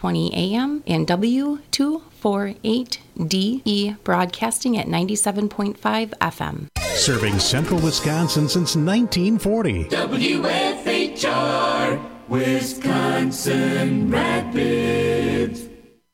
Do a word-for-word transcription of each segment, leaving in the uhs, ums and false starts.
twenty A M and W two forty-eight D E broadcasting at ninety-seven point five F M. Serving central Wisconsin since nineteen forty. W F H R, Wisconsin Rapids.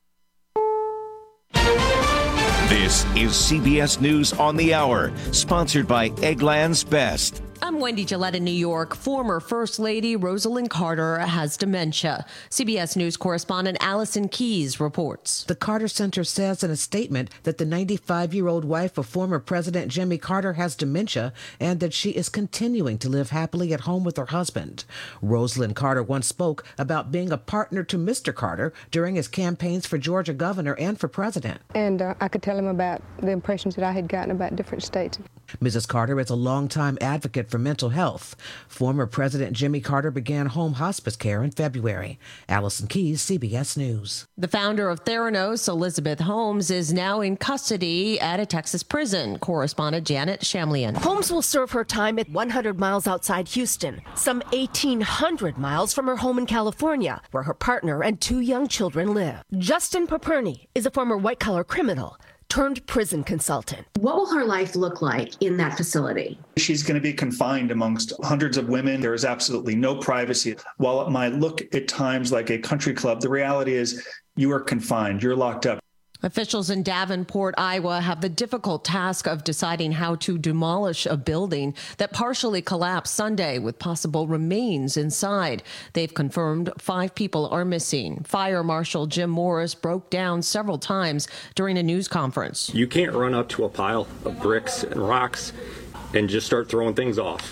This is C B S News on the Hour, sponsored by Eggland's Best. I'm Wendy Gillette in New York. Former First Lady Rosalynn Carter has dementia. C B S News correspondent Allison Keyes reports. The Carter Center says in a statement that the ninety-five-year-old wife of former President Jimmy Carter has dementia and that she is continuing to live happily at home with her husband. Rosalynn Carter once spoke about being a partner to Mister Carter during his campaigns for Georgia governor and for president. And uh, I could tell him about the impressions that I had gotten about different states. Missus Carter is a longtime advocate for mental health. Former President Jimmy Carter began home hospice care in February. Allison Keyes, C B S News. The founder of Theranos, Elizabeth Holmes, is now in custody at a Texas prison. Correspondent Janet Shamlian. Holmes will serve her time at one hundred miles outside Houston, some eighteen hundred miles from her home in California, where her partner and two young children live. Justin Paperny is a former white-collar criminal turned prison consultant. What will her life look like in that facility? She's going to be confined amongst hundreds of women. There is absolutely no privacy. While it might look at times like a country club, the reality is you are confined. You're locked up. Officials in Davenport, Iowa, have the difficult task of deciding how to demolish a building that partially collapsed Sunday with possible remains inside. They've confirmed five people are missing. Fire Marshal Jim Morris broke down several times during a news conference. You can't run up to a pile of bricks and rocks and just start throwing things off.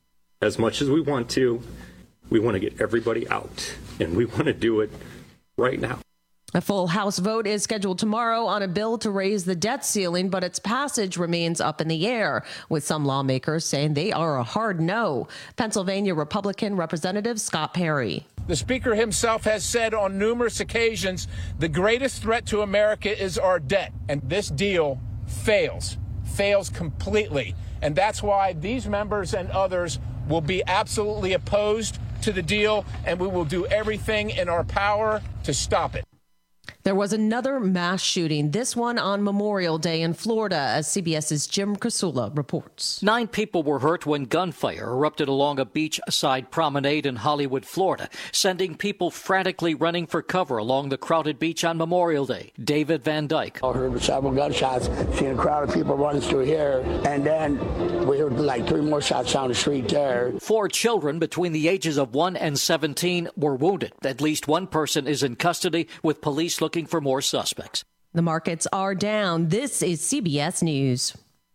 As much as we want to, we want to get everybody out, and we want to do it right now. A full House vote is scheduled tomorrow on a bill to raise the debt ceiling, but its passage remains up in the air, with some lawmakers saying they are a hard no. Pennsylvania Republican Representative Scott Perry. The Speaker himself has said on numerous occasions the greatest threat to America is our debt, and this deal fails, fails completely. And that's why these members and others will be absolutely opposed to the deal, and we will do everything in our power to stop it. There was another mass shooting, this one on Memorial Day in Florida, as CBS's Jim Krasula reports. Nine people were hurt when gunfire erupted along a beachside promenade in Hollywood, Florida, sending people frantically running for cover along the crowded beach on Memorial Day. David Van Dyke. I heard several gunshots, seen a crowd of people running through here, and then we heard like three more shots down the street there. Four children between the ages of one and seventeen were wounded. At least one person is in custody, with police looking for more suspects. The markets are down. This is C B S News.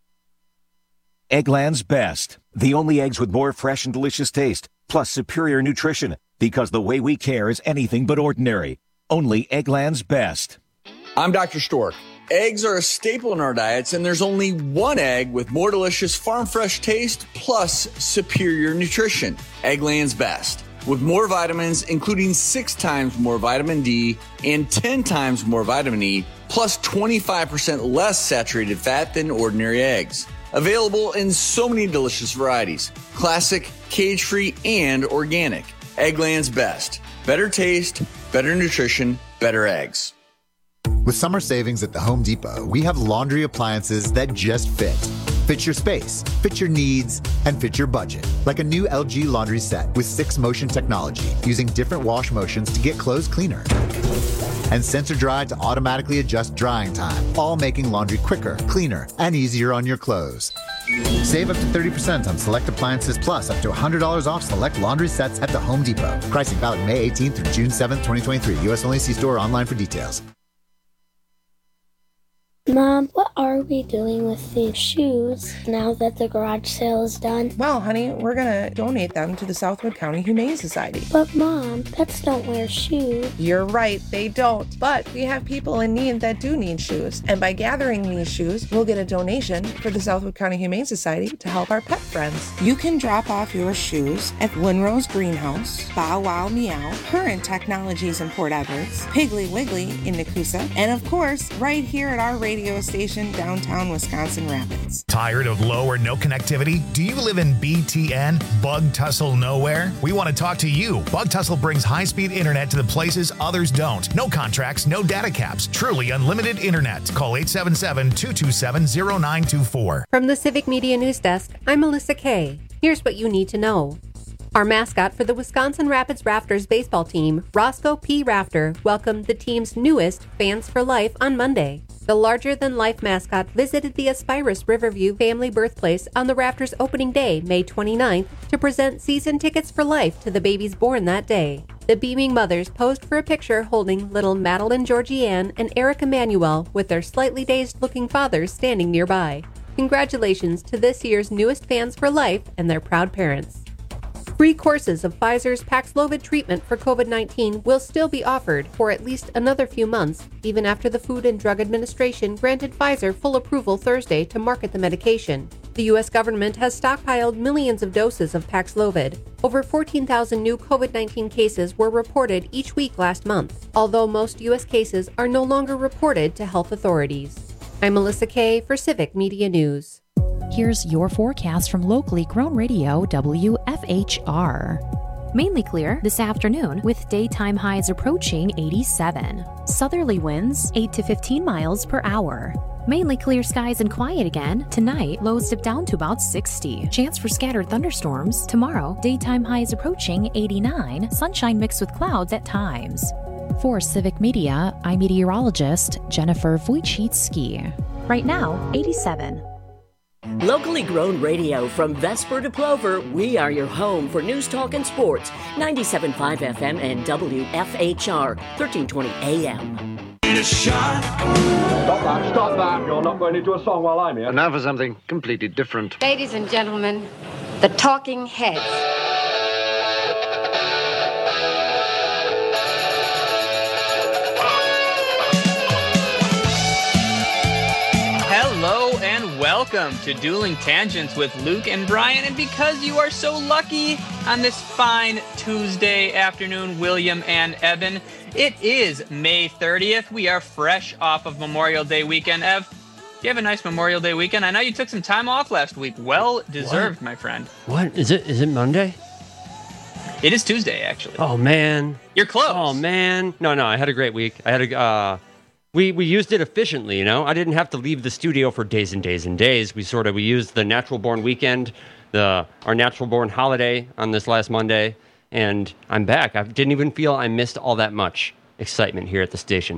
Eggland's Best. The only eggs with more fresh and delicious taste, plus superior nutrition, because the way we care is anything but ordinary. Only Eggland's Best. I'm Doctor Stork. Eggs are a staple in our diets, and there's only one egg with more delicious farm fresh taste plus superior nutrition. Eggland's Best. With more vitamins, including six times more vitamin D and ten times more vitamin E, plus twenty-five percent less saturated fat than ordinary eggs. Available in so many delicious varieties: classic, cage-free, and organic. Eggland's Best. Better taste, better nutrition, better eggs. With summer savings at the Home Depot, we have laundry appliances that just fit. Fit your space, fit your needs, and fit your budget. Like a new L G laundry set with six motion technology, using different wash motions to get clothes cleaner. And sensor dry to automatically adjust drying time, all making laundry quicker, cleaner, and easier on your clothes. Save up to thirty percent on select appliances, plus up to one hundred dollars off select laundry sets at the Home Depot. Pricing valid May eighteenth through June seventh, twenty twenty-three. U S only. See store or online for details. Mom, what are we doing with these shoes now that the garage sale is done? Well, honey, we're going to donate them to the Southwood County Humane Society. But, Mom, pets don't wear shoes. You're right, they don't. But we have people in need that do need shoes. And by gathering these shoes, we'll get a donation for the Southwood County Humane Society to help our pet friends. You can drop off your shoes at Winrose Greenhouse, Bow Wow Meow, Current Technologies in Port Edwards, Piggly Wiggly in Nakusa, and of course, right here at our radio radio station, downtown Wisconsin Rapids. Tired of low or no connectivity? Do you live in B T N? Bug Tussle nowhere? We want to talk to you. Bug Tussle brings high-speed internet to the places others don't. No contracts, no data caps. Truly unlimited internet. Call eight seven seven, two two seven, zero nine two four. From the Civic Media News Desk, I'm Melissa Kay. Here's what you need to know. Our mascot for the Wisconsin Rapids Rafters baseball team, Roscoe P. Rafter, welcomed the team's newest Fans for Life on Monday. The larger-than-life mascot visited the Aspirus Riverview family birthplace on the Rafters opening day, May twenty-ninth, to present season tickets for life to the babies born that day. The beaming mothers posed for a picture holding little Madeline Georgianne and Eric Emanuel with their slightly dazed-looking fathers standing nearby. Congratulations to this year's newest Fans for Life and their proud parents. Free courses of Pfizer's Paxlovid treatment for COVID nineteen will still be offered for at least another few months, even after the Food and Drug Administration granted Pfizer full approval Thursday to market the medication. The U S government has stockpiled millions of doses of Paxlovid. Over fourteen thousand new COVID nineteen cases were reported each week last month, although most U S cases are no longer reported to health authorities. I'm Melissa Kay for Civic Media News. Here's your forecast from locally grown radio W F H R. Mainly clear this afternoon with daytime highs approaching eighty-seven. Southerly winds eight to fifteen miles per hour. Mainly clear skies and quiet again. Tonight, lows dip down to about sixty. Chance for scattered thunderstorms. Tomorrow, daytime highs approaching eighty-nine. Sunshine mixed with clouds at times. For Civic Media, I'm meteorologist Jennifer Wojcicki. Right now, eighty-seven. Locally grown radio from Vesper to Plover, we are your home for news, talk, and sports. ninety-seven point five F M and W F H R, thirteen twenty A M. Need a shot. Stop that, stop that. You're not going into a song while I'm here. And now for something completely different. Ladies and gentlemen, the Talking Heads. Hello and welcome to Dueling Tangents with Luke and Brian. And because you are so lucky on this fine Tuesday afternoon, William and Evan, it is May thirtieth. We are fresh off of Memorial Day weekend. Ev, do you have a nice Memorial Day weekend? I know you took some time off last week. Well deserved, my friend. What? Is it? Is it Monday? It is Tuesday, actually. Oh, man. You're close. Oh, man. No, no, I had a great week. I had a... Uh... We we used it efficiently, you know. I didn't have to leave the studio for days and days and days. We sort of we used the Natural Born weekend, the our Natural Born holiday on this last Monday, and I'm back. I didn't even feel I missed all that much excitement here at the station.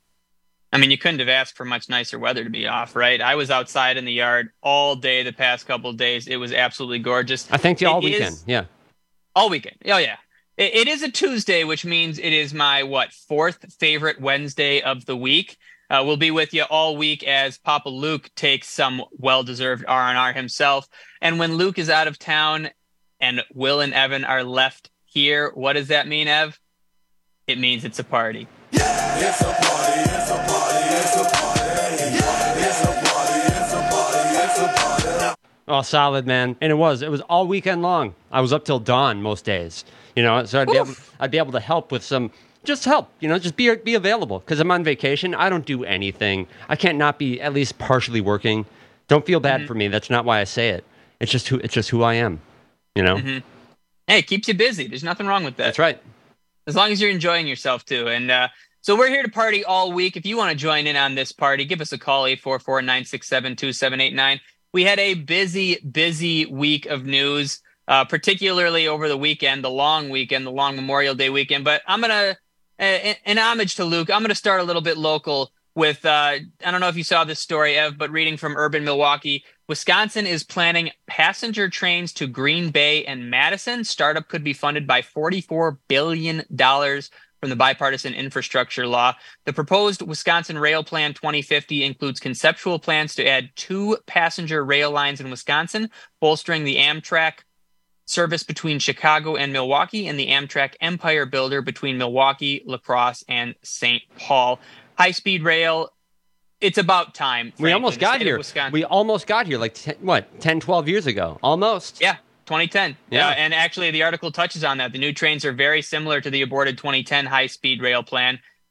I mean, you couldn't have asked for much nicer weather to be off, right? I was outside in the yard all day the past couple of days. It was absolutely gorgeous. I thanked you all it weekend. Is, yeah, all weekend. Oh yeah. It is a Tuesday, which means it is my, what, fourth favorite Wednesday of the week. Uh, we'll be with you all week as Papa Luke takes some well-deserved R and R himself. And when Luke is out of town and Will and Evan are left here, what does that mean, Ev? It means it's a party. Yeah, it's a party, it's a party, it's a party. Yeah, it's a party, it's a party, it's a party. Oh, solid, man. And it was. It was all weekend long. I was up till dawn most days. You know, so I'd be, able, I'd be able to help with some, just help, you know, just be be available. Because I'm on vacation. I don't do anything. I can't not be at least partially working. Don't feel bad mm-hmm. for me. That's not why I say it. It's just who, it's just who I am, you know? Mm-hmm. Hey, it keeps you busy. There's nothing wrong with that. That's right. As long as you're enjoying yourself, too. And uh, so we're here to party all week. If you want to join in on this party, give us a call, eight four four, nine six seven, two seven eight nine. We had a busy, busy week of news. Uh, particularly over the weekend, the long weekend, the long Memorial Day weekend. But I'm going to, uh, in homage to Luke, I'm going to start a little bit local with, uh, I don't know if you saw this story, Ev, but reading from Urban Milwaukee, Wisconsin is planning passenger trains to Green Bay and Madison. Startup could be funded by forty-four billion dollars from the bipartisan infrastructure law. The proposed Wisconsin Rail Plan twenty fifty includes conceptual plans to add two passenger rail lines in Wisconsin, bolstering the Amtrak service between Chicago and Milwaukee, and the Amtrak Empire Builder between Milwaukee, La Crosse, and Saint Paul. High-speed rail, it's about time. We almost got here. We almost got here, like, ten, what, ten, twelve years ago? Almost. Yeah, twenty ten. Yeah. Uh, and actually, the article touches on that. The new trains are very similar to the aborted twenty ten high-speed rail plan.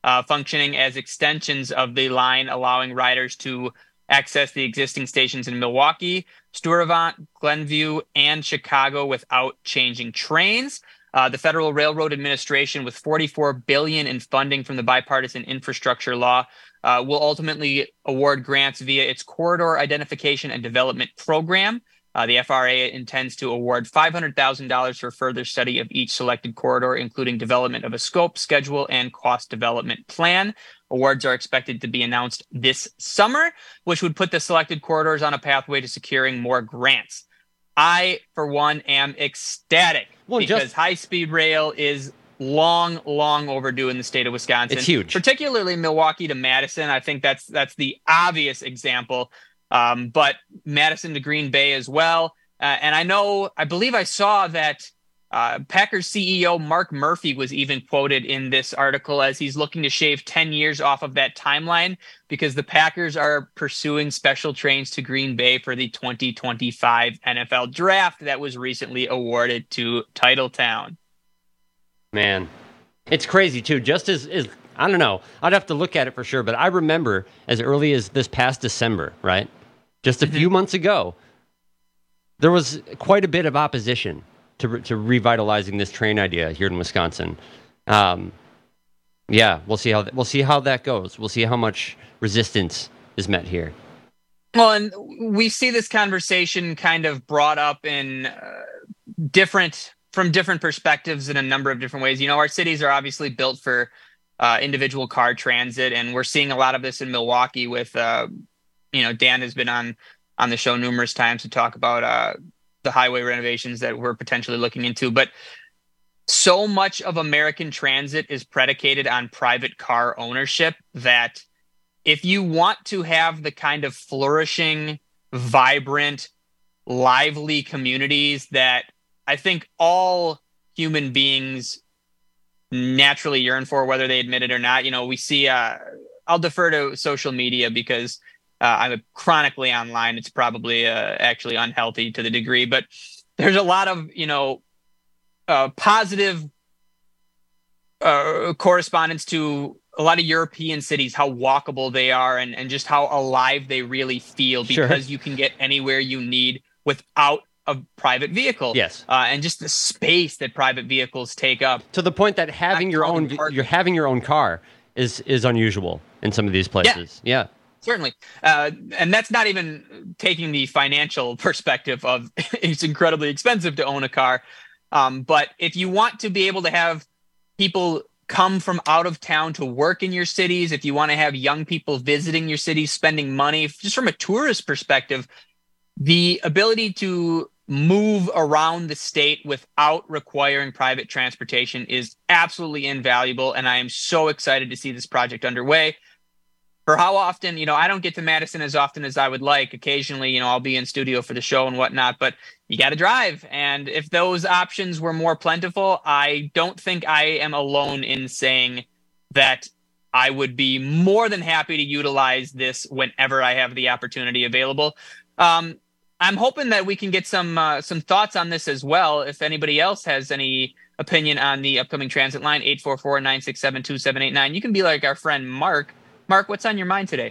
uh, functioning as extensions of the line, allowing riders to access the existing stations in Milwaukee, Stuyvesant, Glenview, and Chicago without changing trains. Uh, the Federal Railroad Administration, with forty-four billion dollars in funding from the Bipartisan Infrastructure Law, uh, will ultimately award grants via its Corridor Identification and Development Program. Uh, the F R A intends to award five hundred thousand dollars for further study of each selected corridor, including development of a scope, schedule, and cost development plan. Awards are expected to be announced this summer, which would put the selected corridors on a pathway to securing more grants. I, for one, am ecstatic well, because just... high-speed rail is long, long overdue in the state of Wisconsin. It's huge. Particularly Milwaukee to Madison. I think that's that's the obvious example. Um, but Madison to Green Bay as well. Uh, and I know, I believe I saw that uh, Packers C E O Mark Murphy was even quoted in this article as he's looking to shave ten years off of that timeline because the Packers are pursuing special trains to Green Bay for the twenty twenty-five N F L draft that was recently awarded to Titletown. Man, it's crazy too. Just as, as I don't know, I'd have to look at it for sure, but I remember as early as this past December, right? Just a mm-hmm. few months ago, there was quite a bit of opposition to to revitalizing this train idea here in Wisconsin. Um, yeah, we'll see how th- we'll see how that goes. We'll see how much resistance is met here. Well, and we see this conversation kind of brought up in uh, different from different perspectives in a number of different ways. You know, our cities are obviously built for uh, individual car transit, and we're seeing a lot of this in Milwaukee with, uh, you know, Dan has been on on the show numerous times to talk about uh, the highway renovations that we're potentially looking into. But so much of American transit is predicated on private car ownership that if you want to have the kind of flourishing, vibrant, lively communities that I think all human beings naturally yearn for, whether they admit it or not, you know, we see, uh, I'll defer to social media because uh, I'm chronically online. It's probably uh, actually unhealthy to the degree, but there's a lot of, you know, uh, positive uh, correspondence to a lot of European cities, how walkable they are and, and just how alive they really feel because sure. you can get anywhere you need without a private vehicle. Yes. Uh, and just the space that private vehicles take up. To the point that having your own you're having your own car is is unusual in some of these places. Yeah. yeah. Certainly. Uh, and that's not even taking the financial perspective of it's incredibly expensive to own a car. Um, but if you want to be able to have people come from out of town to work in your cities, if you want to have young people visiting your cities, spending money, just from a tourist perspective, the ability to move around the state without requiring private transportation is absolutely invaluable. And I am so excited to see this project underway. For how often, you know, I don't get to Madison as often as I would like. Occasionally, you know, I'll be in studio for the show and whatnot, but you got to drive. And if those options were more plentiful, I don't think I am alone in saying that I would be more than happy to utilize this whenever I have the opportunity available. Um, I'm hoping that we can get some uh, some thoughts on this as well. If anybody else has any opinion on the upcoming transit line, eight four four, nine six seven, two seven eight nine. You can be like our friend Mark. Mark, what's on your mind today?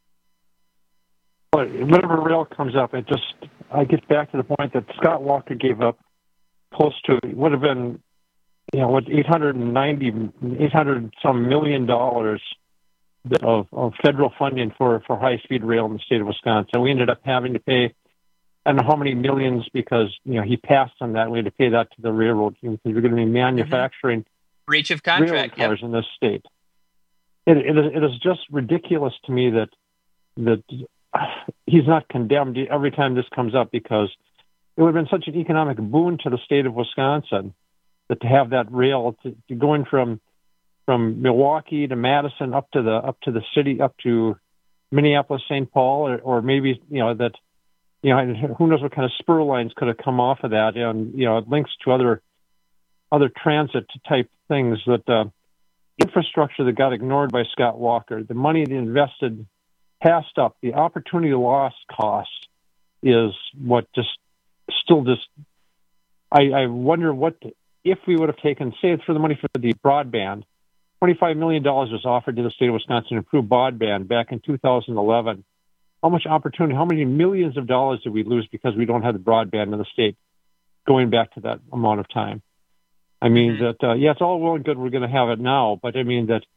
Whenever rail comes up, it just I get back to the point that Scott Walker gave up close to it would have been, you know, what eight hundred ninety, eight hundred some million dollars of, of federal funding for, for high speed rail in the state of Wisconsin. We ended up having to pay I don't know how many millions because you know he passed on that. We had to pay that to the railroad because we're going to be manufacturing mm-hmm. breach of contract railroad cars yep. in this state. It, it, is, it is just ridiculous to me that that he's not condemned every time this comes up because it would have been such an economic boon to the state of Wisconsin that to have that rail to, to going from from Milwaukee to Madison up to the up to the city up to Minneapolis, Saint Paul, or, or maybe you know that you know who knows what kind of spur lines could have come off of that, and you know it links to other other transit type things that. Uh, Infrastructure that got ignored by Scott Walker, the money they invested passed up, the opportunity loss cost is what just still just, I, I wonder what, if we would have taken, say it's for the money for the broadband, twenty-five million dollars was offered to the state of Wisconsin to improve broadband back in two thousand eleven. How much opportunity, how many millions of dollars did we lose because we don't have the broadband in the state going back to that amount of time? I mean, mm-hmm. that, uh, yeah, it's all well and good we're going to have it now, but I mean that,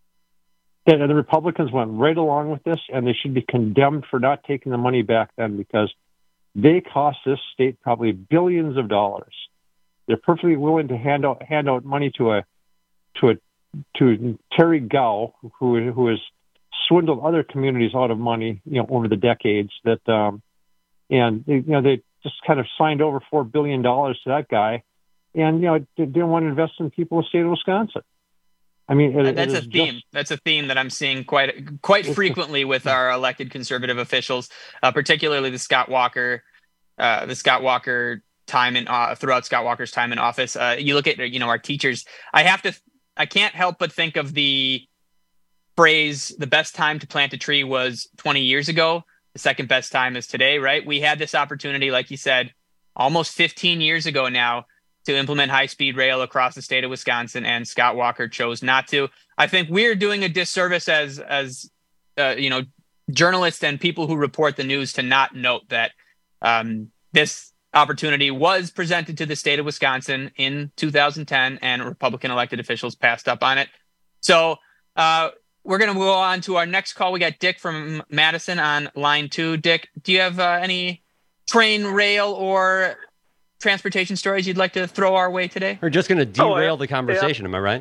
that the Republicans went right along with this, and they should be condemned for not taking the money back then, because they cost this state probably billions of dollars. They're perfectly willing to hand out hand out money to a to a to Terry Gao, who who has swindled other communities out of money, you know, over the decades. That um, and they, you know they just kind of signed over four billion dollars to that guy, and you know they didn't want to invest in people in the state of Wisconsin. I mean, it, that's it a theme. Just, that's a theme that I'm seeing quite quite frequently with our elected conservative officials, uh, particularly the Scott Walker, uh, the Scott Walker time in uh, throughout Scott Walker's time in office. Uh, you look at you know our teachers. I have to. I can't help but think of the phrase, "The best time to plant a tree was twenty years ago. The second best time is today." Right? We had this opportunity, like you said, almost fifteen years ago now, to implement high-speed rail across the state of Wisconsin, and Scott Walker chose not to. I think we're doing a disservice as, as uh, you know, journalists and people who report the news to not note that um, this opportunity was presented to the state of Wisconsin in two thousand ten, and Republican elected officials passed up on it. So uh, we're going to go on to our next call. We got Dick from Madison on line two. Dick, do you have uh, any train, rail, or transportation stories you'd like to throw our way today? We're just going to derail oh, the conversation. yeah. Am I right?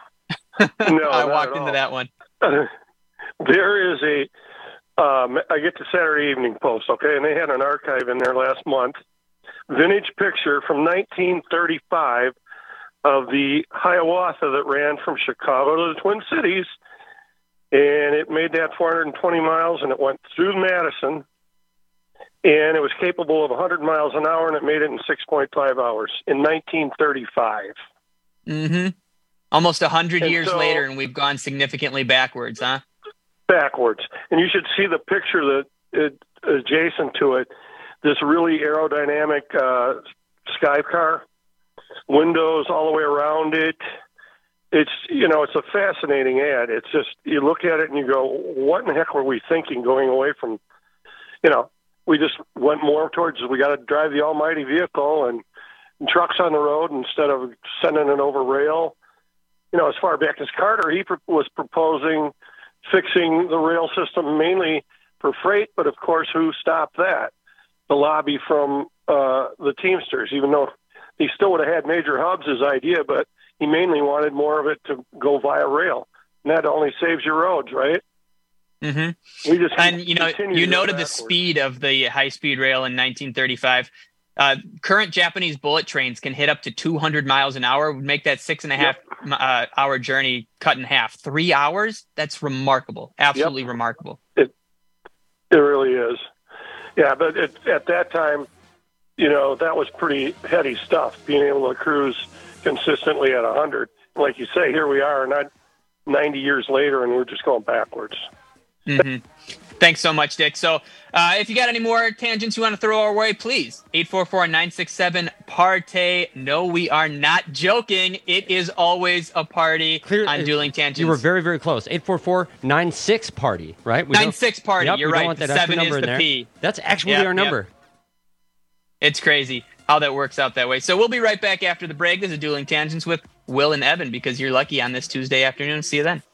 No, I walked into that one. There is a, um, I get the Saturday Evening Post, okay, and they had an archive in there last month, vintage picture from nineteen thirty-five of the Hiawatha that ran from Chicago to the Twin Cities, and it made that four hundred twenty miles, and it went through Madison, and it was capable of one hundred miles an hour, and it made it in six point five hours in nineteen thirty-five. Mm-hmm. Almost one hundred And years so- later, and we've gone significantly backwards, huh? Backwards. And you should see the picture that it, adjacent to it, this really aerodynamic uh, sky car, windows all the way around it. It's, you know, it's a fascinating ad. It's just, you look at it and you go, what in the heck were we thinking going away from, you know, we just went more towards, we got to drive the almighty vehicle and, and trucks on the road instead of sending it over rail. You know, as far back as Carter, he pr- was proposing fixing the rail system mainly for freight, but of course, who stopped that? The lobby from uh, the Teamsters, even though he still would have had major hubs, his idea, but he mainly wanted more of it to go via rail. And that only saves your roads, right? Mm-hmm. We just and you know, continue you to go noted the backwards. speed of the high-speed rail in nineteen thirty-five. Uh, current Japanese bullet trains can hit up to two hundred miles an hour, would make that six and a half Yep. uh, hour journey cut in half. Three hours? That's remarkable. Absolutely Yep. remarkable. It it really is. Yeah, but it, at that time, you know, that was pretty heady stuff, being able to cruise consistently at one hundred. Like you say, here we are, not ninety years later, and we're just going backwards. Mm-hmm. Thanks so much, Dick. So uh, if you got any more tangents you want to throw our way, please, eight four four, nine six seven, PARTY. No, we are not joking. It is always a party Clear, on Dueling Tangents. You were very, very close. eight four four nine six party, right? We nine don't- six party. Yep, You're we don't right. want that The extra seven number is in the there. P. That's actually Yep, our yep. number. It's crazy how that works out that way. So we'll be right back after the break. This is Dueling Tangents with Will and Evan, because you're lucky on this Tuesday afternoon. See you then.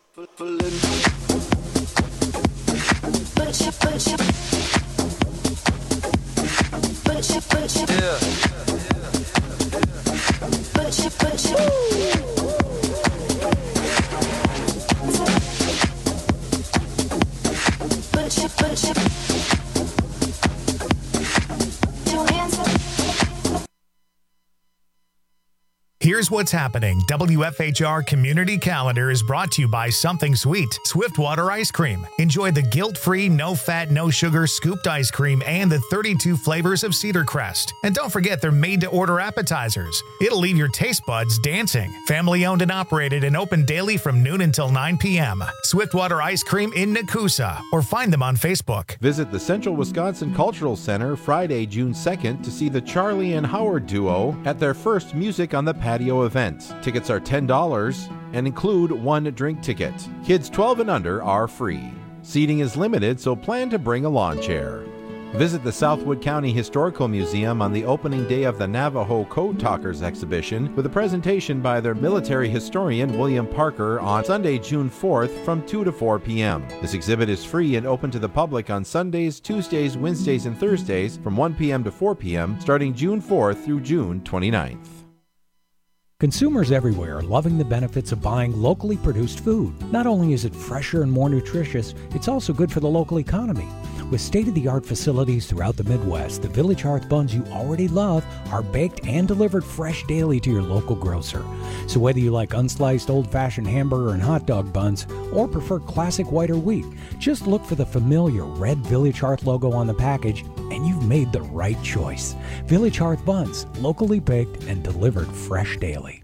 Here's what's happening. W F H R Community Calendar is brought to you by Something Sweet, Swiftwater Ice Cream. Enjoy the guilt-free, no-fat, no-sugar scooped ice cream and the thirty-two flavors of Cedar Crest. And don't forget they're made-to-order appetizers. It'll leave your taste buds dancing. Family-owned and operated and open daily from noon until nine p.m. Swiftwater Ice Cream in Nakusa, or find them on Facebook. Visit the Central Wisconsin Cultural Center Friday, June second to see the Charlie and Howard duo at their first Music on the Patio patio event. Tickets are ten dollars and include one drink ticket. Kids twelve and under are free. Seating is limited, so plan to bring a lawn chair. Visit the Southwood County Historical Museum on the opening day of the Navajo Code Talkers exhibition with a presentation by their military historian William Parker on Sunday, June fourth from two to four p.m. This exhibit is free and open to the public on Sundays, Tuesdays, Wednesdays, and Thursdays from one p.m. to four p.m. starting June fourth through June twenty-ninth. Consumers everywhere are loving the benefits of buying locally produced food. Not only is it fresher and more nutritious, it's also good for the local economy. With state-of-the-art facilities throughout the Midwest, the Village Hearth buns you already love are baked and delivered fresh daily to your local grocer. So whether you like unsliced old-fashioned hamburger and hot dog buns or prefer classic white or wheat, just look for the familiar red Village Hearth logo on the package and you've made the right choice. Village Hearth buns, locally baked and delivered fresh daily.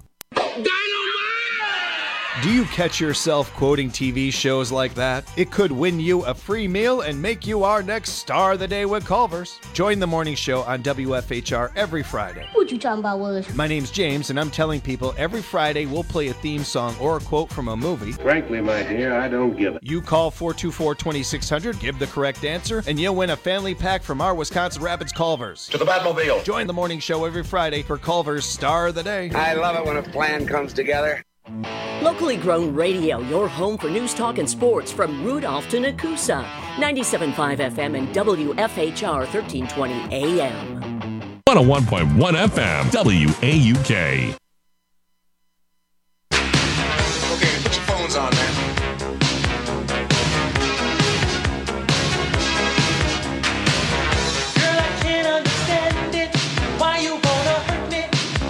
Do you catch yourself quoting T V shows like that? It could win you a free meal and make you our next star of the day with Culver's. Join the morning show on W F H R every Friday. What you talking about, Willis? My name's James, and I'm telling people every Friday we'll play a theme song or a quote from a movie. Frankly, my dear, I don't give it. You call four two four, two six zero zero, give the correct answer, and you'll win a family pack from our Wisconsin Rapids Culver's. To the Batmobile. Join the morning show every Friday for Culver's Star of the Day. I love it when a plan comes together. Locally grown radio, your home for news, talk, and sports from Rudolph to Nakusa. ninety-seven point five F M and W F H R thirteen twenty A M. one oh one point one F M, W A U K. Okay, put your phones on, man. Girl, I can't understand it. Why you wanna hurt me?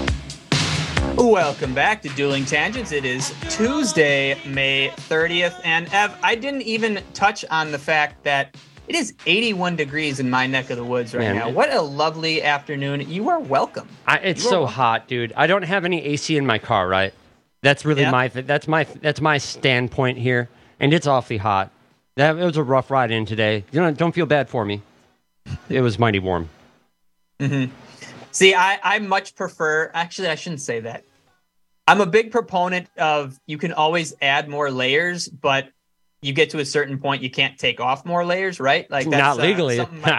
Welcome back to Dueling Tangents. It is Tuesday, May thirtieth. And Ev, I didn't even touch on the fact that it is eighty-one degrees in my neck of the woods right Man, now. it- What a lovely afternoon. You are welcome. I, it's You are so welcome. hot, dude. I don't have any A C in my car, right? That's really Yeah. my that's my that's my standpoint here, and it's awfully hot. That it was a rough ride in today. You know, don't feel bad for me. It was mighty warm. Mm-hmm. See, I, I much prefer, actually, I shouldn't say that. I'm a big proponent of you can always add more layers, but you get to a certain point, you can't take off more layers, right? Like that's, Not uh, legally. something my-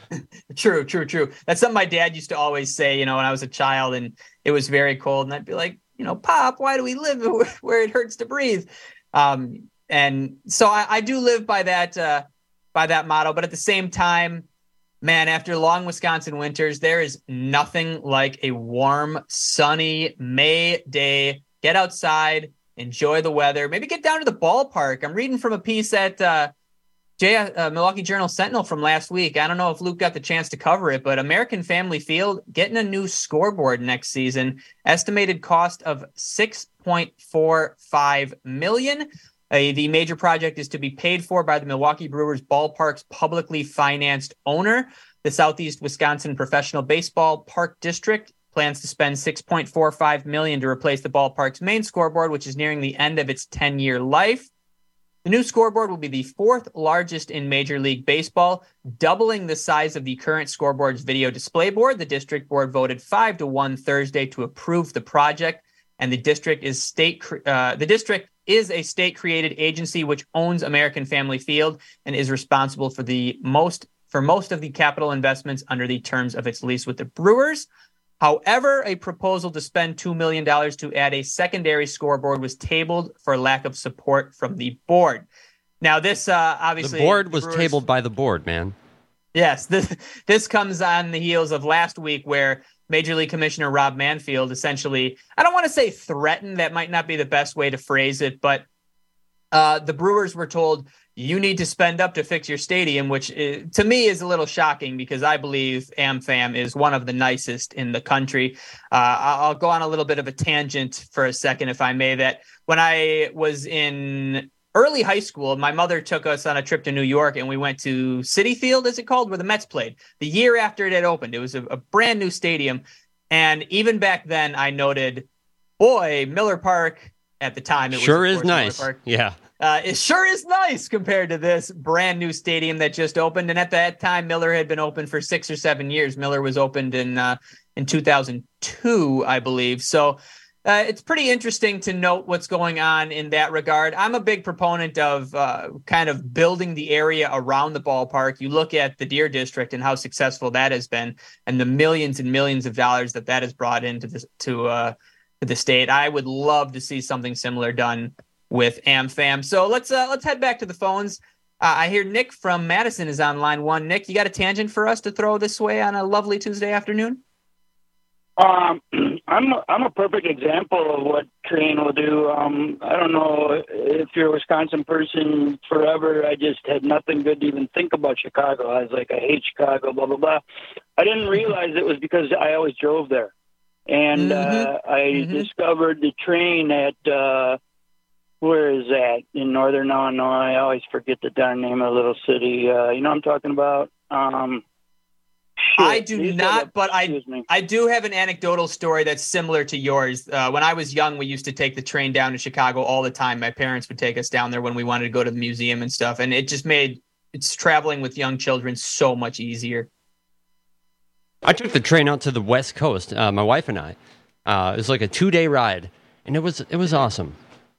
True, true, true. That's something my dad used to always say, you know, when I was a child and it was very cold. And I'd be like, you know, Pop, why do we live where it hurts to breathe? Um, and so I, I do live by that, uh, by that motto. But at the same time, man, after long Wisconsin winters, there is nothing like a warm, sunny May day. Get outside, enjoy the weather, maybe get down to the ballpark. I'm reading from a piece at uh, J- uh, Milwaukee Journal Sentinel from last week. I don't know if Luke got the chance to cover it, but American Family Field getting a new scoreboard next season. Estimated cost of six point four five million dollars. Uh, the major project is to be paid for by the Milwaukee Brewers ballpark's publicly financed owner. The Southeast Wisconsin Professional Baseball Park District plans to spend six point four five million dollars to replace the ballpark's main scoreboard, which is nearing the end of its ten-year life. The new scoreboard will be the fourth largest in Major League Baseball, doubling the size of the current scoreboard's video display board. The district board voted five to one Thursday to approve the project, and the district is state uh, the district is a state-created agency which owns American Family Field and is responsible for the most for most of the capital investments under the terms of its lease with the Brewers. However, a proposal to spend two million dollars to add a secondary scoreboard was tabled for lack of support from the board. Now, this uh, obviously... The board was Brewers, tabled by the board, man. Yes, this, this comes on the heels of last week where Major League Commissioner Rob Manfield essentially, I don't want to say threatened, that might not be the best way to phrase it, but uh, the Brewers were told, you need to spend up to fix your stadium, which is, to me is a little shocking because I believe AmFam is one of the nicest in the country. Uh, I'll go on a little bit of a tangent for a second, if I may, that when I was in early high school, my mother took us on a trip to New York and we went to Citi Field, as it called, where the Mets played. The year after it had opened, it was a, a brand new stadium. And even back then I noted, boy, Miller Park at the time, it was Sure of is course Miller nice. Park. Yeah. Uh, it sure is nice compared to this brand new stadium that just opened. And at that time, Miller had been open for six or seven years. Miller was opened in uh, in two thousand two, I believe. So uh, it's pretty interesting to note what's going on in that regard. I'm a big proponent of uh, kind of building the area around the ballpark. You look at the Deer District and how successful that has been, and the millions and millions of dollars that that has brought into this, to uh, to the state. I would love to see something similar done with AmFam. So let's uh, let's head back to the phones. Uh, I hear Nick from Madison is on line one. Nick, you got a tangent for us to throw this way on a lovely Tuesday afternoon? Um, I'm a, I'm a perfect example of what Trane will do. Um, I don't know if you're a Wisconsin person forever. I just had nothing good to even think about Chicago. I was like, I hate Chicago, blah, blah, blah. I didn't realize it was because I always drove there. And Mm-hmm. uh, I Mhm. discovered the train at, uh, where is that? In northern Illinois. I always forget the darn name of the little city. Uh, you know what I'm talking about? Um, shit. I do You said not, that- but I excuse me. I do have an anecdotal story that's similar to yours. Uh, when I was young, we used to take the train down to Chicago all the time. My parents would take us down there when we wanted to go to the museum and stuff, and it just made it's traveling with young children so much easier. I took the train out to the West Coast, uh, my wife and I. Uh, it was like a two-day ride, and it was it was awesome.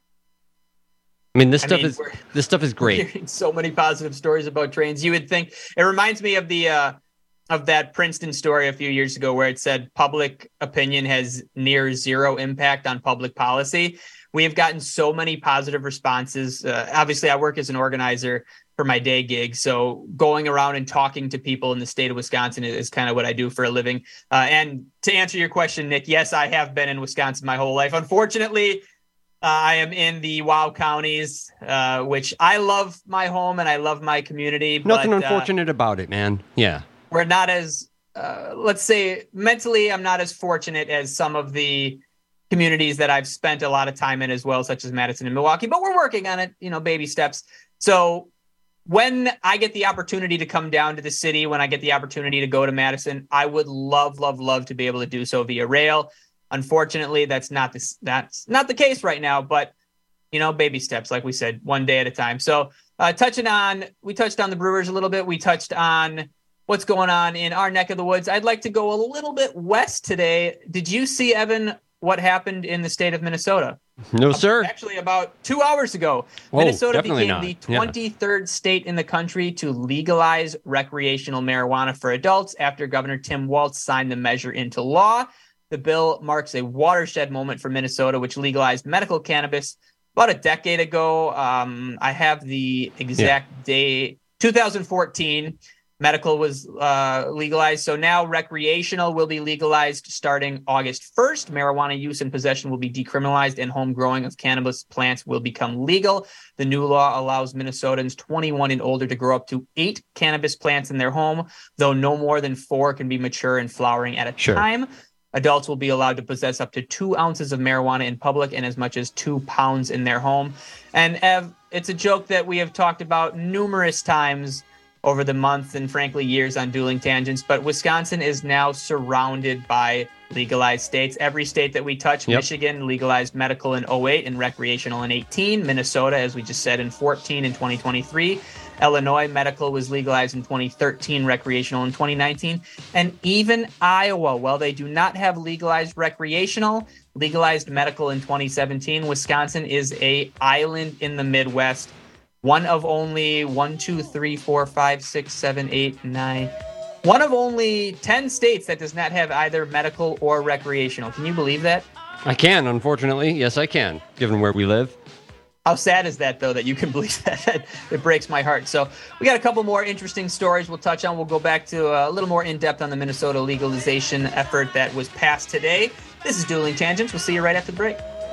I mean, this I stuff mean, is we're- this stuff is We're great. hearing so many positive stories about trains. You would think it reminds me of the uh, of that Princeton story a few years ago where it said public opinion has near zero impact on public policy. We have gotten so many positive responses. Uh, obviously, I work as an organizer for my day gig, so going around and talking to people in the state of Wisconsin is, is kind of what I do for a living. Uh, and to answer your question, Nick, yes, I have been in Wisconsin my whole life. Unfortunately, Uh, I am in the WOW counties, uh, which I love my home and I love my community. Nothing but, unfortunate about it, man. Yeah. Uh, we're not as, uh, let's say, mentally, I'm not as fortunate as some of the communities that I've spent a lot of time in as well, such as Madison and Milwaukee. But we're working on it, you know, baby steps. So when I get the opportunity to come down to the city, when I get the opportunity to go to Madison, I would love, love, love to be able to do so via rail. Unfortunately, that's not this. That's not the case right now. But you know, baby steps, like we said, one day at a time. So, uh, touching on, we touched on the Brewers a little bit. We touched on what's going on in our neck of the woods. I'd like to go a little bit west today. Did you see, Evan, what happened in the state of Minnesota? No, sir. Actually, about two hours ago, Whoa, Minnesota definitely became not. the Yeah. twenty-third state in the country to legalize recreational marijuana for adults after Governor Tim Walz signed the measure into law. The bill marks a watershed moment for Minnesota, which legalized medical cannabis about a decade ago. Um, I have the exact date, two thousand fourteen. Medical was uh, legalized. So now recreational will be legalized starting August first. Marijuana use and possession will be decriminalized and home growing of cannabis plants will become legal. The new law allows Minnesotans twenty-one and older to grow up to eight cannabis plants in their home, though no more than four can be mature and flowering at a Sure. time. Adults will be allowed to possess up to two ounces of marijuana in public and as much as two pounds in their home. And Ev, it's a joke that we have talked about numerous times over the month and frankly years on Dueling Tangents, but Wisconsin is now surrounded by legalized states. Every state that we touch, Yep. Michigan legalized medical in oh eight and recreational in eighteen. Minnesota, as we just said, in fourteen and twenty twenty-three. Illinois, medical was legalized in twenty thirteen, recreational in twenty nineteen. And even Iowa, while they do not have legalized recreational, legalized medical in twenty seventeen. Wisconsin is a island in the Midwest. One of only one, two, three, four, five, six, seven, eight, nine. One of only ten states that does not have either medical or recreational. Can you believe that? I can, unfortunately. Yes, I can, given where we live. How sad is that, though, that you can believe that? It breaks my heart. So we got a couple more interesting stories we'll touch on. We'll go back to a little more in-depth on the Minnesota legalization effort that was passed today. This is Dueling Tangents. We'll see you right after the break.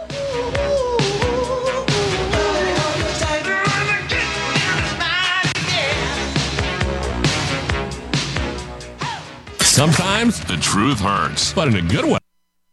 Sometimes the truth hurts, but in a good way.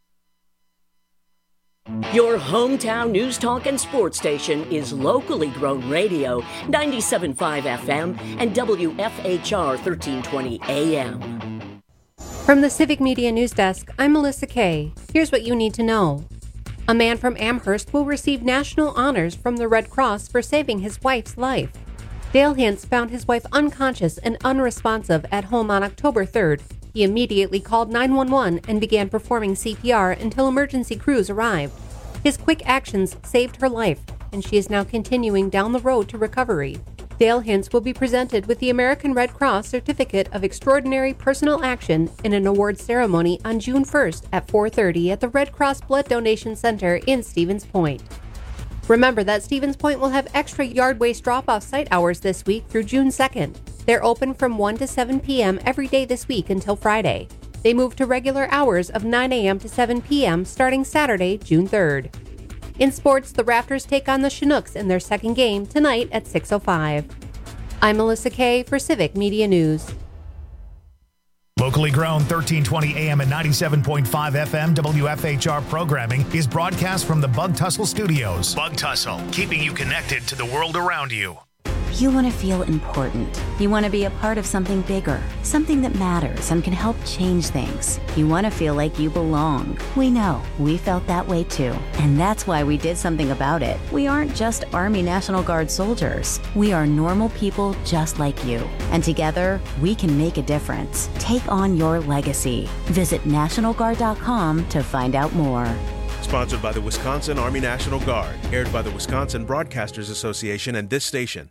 Your hometown news talk and sports station is locally grown radio, ninety-seven point five F M and W F H R thirteen twenty A M. From the Civic Media News Desk, I'm Melissa Kay. Here's what you need to know. A man from Amherst will receive national honors from the Red Cross for saving his wife's life. Dale Hintz found his wife unconscious and unresponsive at home on October third. He immediately called nine one one and began performing C P R until emergency crews arrived. His quick actions saved her life, and she is now continuing down the road to recovery. Dale Hintz will be presented with the American Red Cross Certificate of Extraordinary Personal Action in an award ceremony on June first at four thirty at the Red Cross Blood Donation Center in Stevens Point. Remember that Stevens Point will have extra yard waste drop-off site hours this week through June second. They're open from one to seven p.m. every day this week until Friday. They move to regular hours of nine a.m. to seven p.m. starting Saturday, June third. In sports, the Raptors take on the Chinooks in their second game tonight at six oh five. I'm Melissa Kay for Civic Media News. Locally grown thirteen twenty A M and ninety-seven point five F M W F H R programming is broadcast from the Bug Tussle Studios. Bug Tussle, keeping you connected to the world around you. You want to feel important. You want to be a part of something bigger, something that matters and can help change things. You want to feel like you belong. We know. We felt that way too. And that's why we did something about it. We aren't just Army National Guard soldiers. We are normal people just like you. And together, we can make a difference. Take on your legacy. Visit National Guard dot com to find out more. Sponsored by the Wisconsin Army National Guard. Aired by the Wisconsin Broadcasters Association and this station.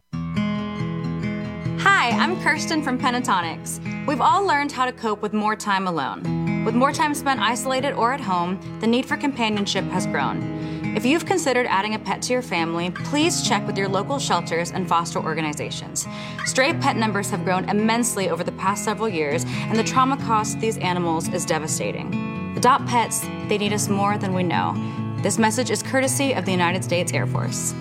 Hi, I'm Kirsten from Pentatonics. We've all learned how to cope with more time alone. With more time spent isolated or at home, the need for companionship has grown. If you've considered adding a pet to your family, please check with your local shelters and foster organizations. Stray pet numbers have grown immensely over the past several years, and the trauma cost of these animals is devastating. Adopt pets, they need us more than we know. This message is courtesy of the United States Air Force.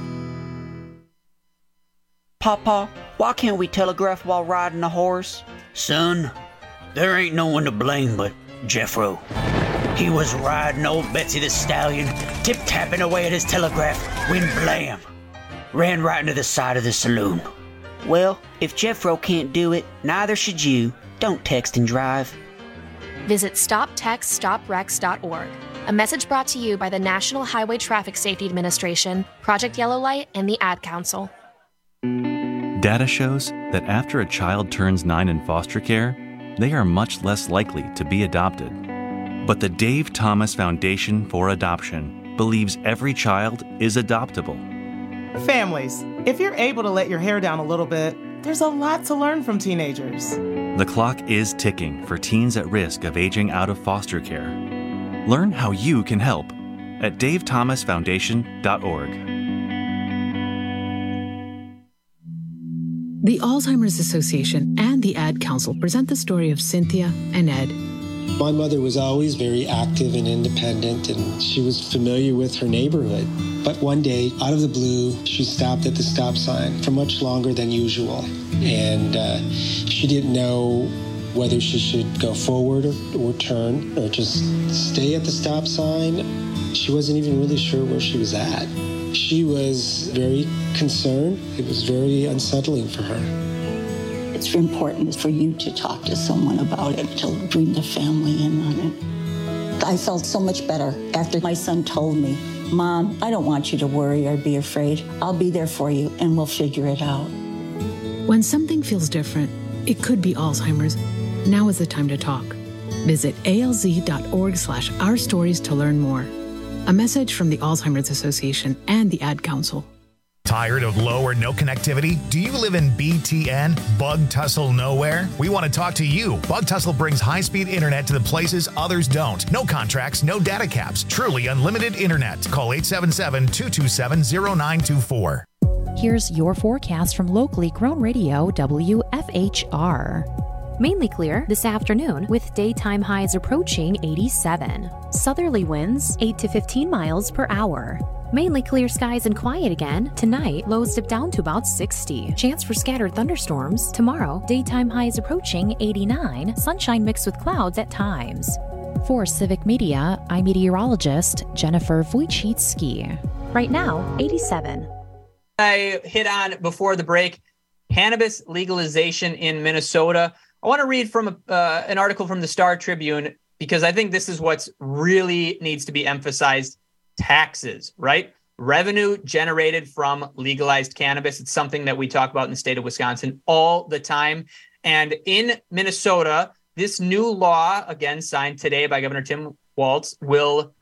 Papa, why can't we telegraph while riding a horse? Son, there ain't no one to blame but Jeffro. He was riding old Betsy the Stallion, tip-tapping away at his telegraph, when blam! Ran right into the side of the saloon. Well, if Jeffro can't do it, neither should you. Don't text and drive. Visit stop text stop wrecks dot org. A message brought to you by the National Highway Traffic Safety Administration, Project Yellow Light, and the Ad Council. Data shows that after a child turns nine in foster care, they are much less likely to be adopted. But the Dave Thomas Foundation for Adoption believes every child is adoptable. Families, if you're able to let your hair down a little bit, there's a lot to learn from teenagers. The clock is ticking for teens at risk of aging out of foster care. Learn how you can help at dave thomas foundation dot org. The Alzheimer's Association and the Ad Council present the story of Cynthia and Ed. My mother was always very active and independent, and she was familiar with her neighborhood. But one day, out of the blue, she stopped at the stop sign for much longer than usual. And uh, she didn't know whether she should go forward or, or turn or just stay at the stop sign. She wasn't even really sure where she was at. She was very concerned. It was very unsettling for her. It's important for you to talk to someone about it, to bring the family in on it. I felt so much better after my son told me, Mom, I don't want you to worry or be afraid. I'll be there for you and we'll figure it out. When something feels different, it could be Alzheimer's. Now is the time to talk. Visit alz.org slash our stories to learn more. A message from the Alzheimer's Association and the Ad Council. Tired of low or no connectivity? Do you live in B T N, Bug Tussle Nowhere? We want to talk to you. Bug Tussle brings high-speed internet to the places others don't. No contracts, no data caps. Truly unlimited internet. Call eight seven seven, two two seven, zero nine two four. Here's your forecast from locally grown radio W F H R. Mainly clear this afternoon with daytime highs approaching eighty-seven. Southerly winds eight to fifteen miles per hour. Mainly clear skies and quiet again. Tonight, lows dip down to about sixty. Chance for scattered thunderstorms. Tomorrow, daytime highs approaching eighty-nine. Sunshine mixed with clouds at times. For Civic Media, I'm meteorologist Jennifer Wojcicki. Right now, eighty-seven. I hit on before the break, cannabis legalization in Minnesota. I want to read from a, uh, an article from the Star Tribune because I think this is what's really needs to be emphasized. Taxes, right? Revenue generated from legalized cannabis. It's something that we talk about in the state of Wisconsin all the time. And in Minnesota, this new law, again signed today by Governor Tim Walz, will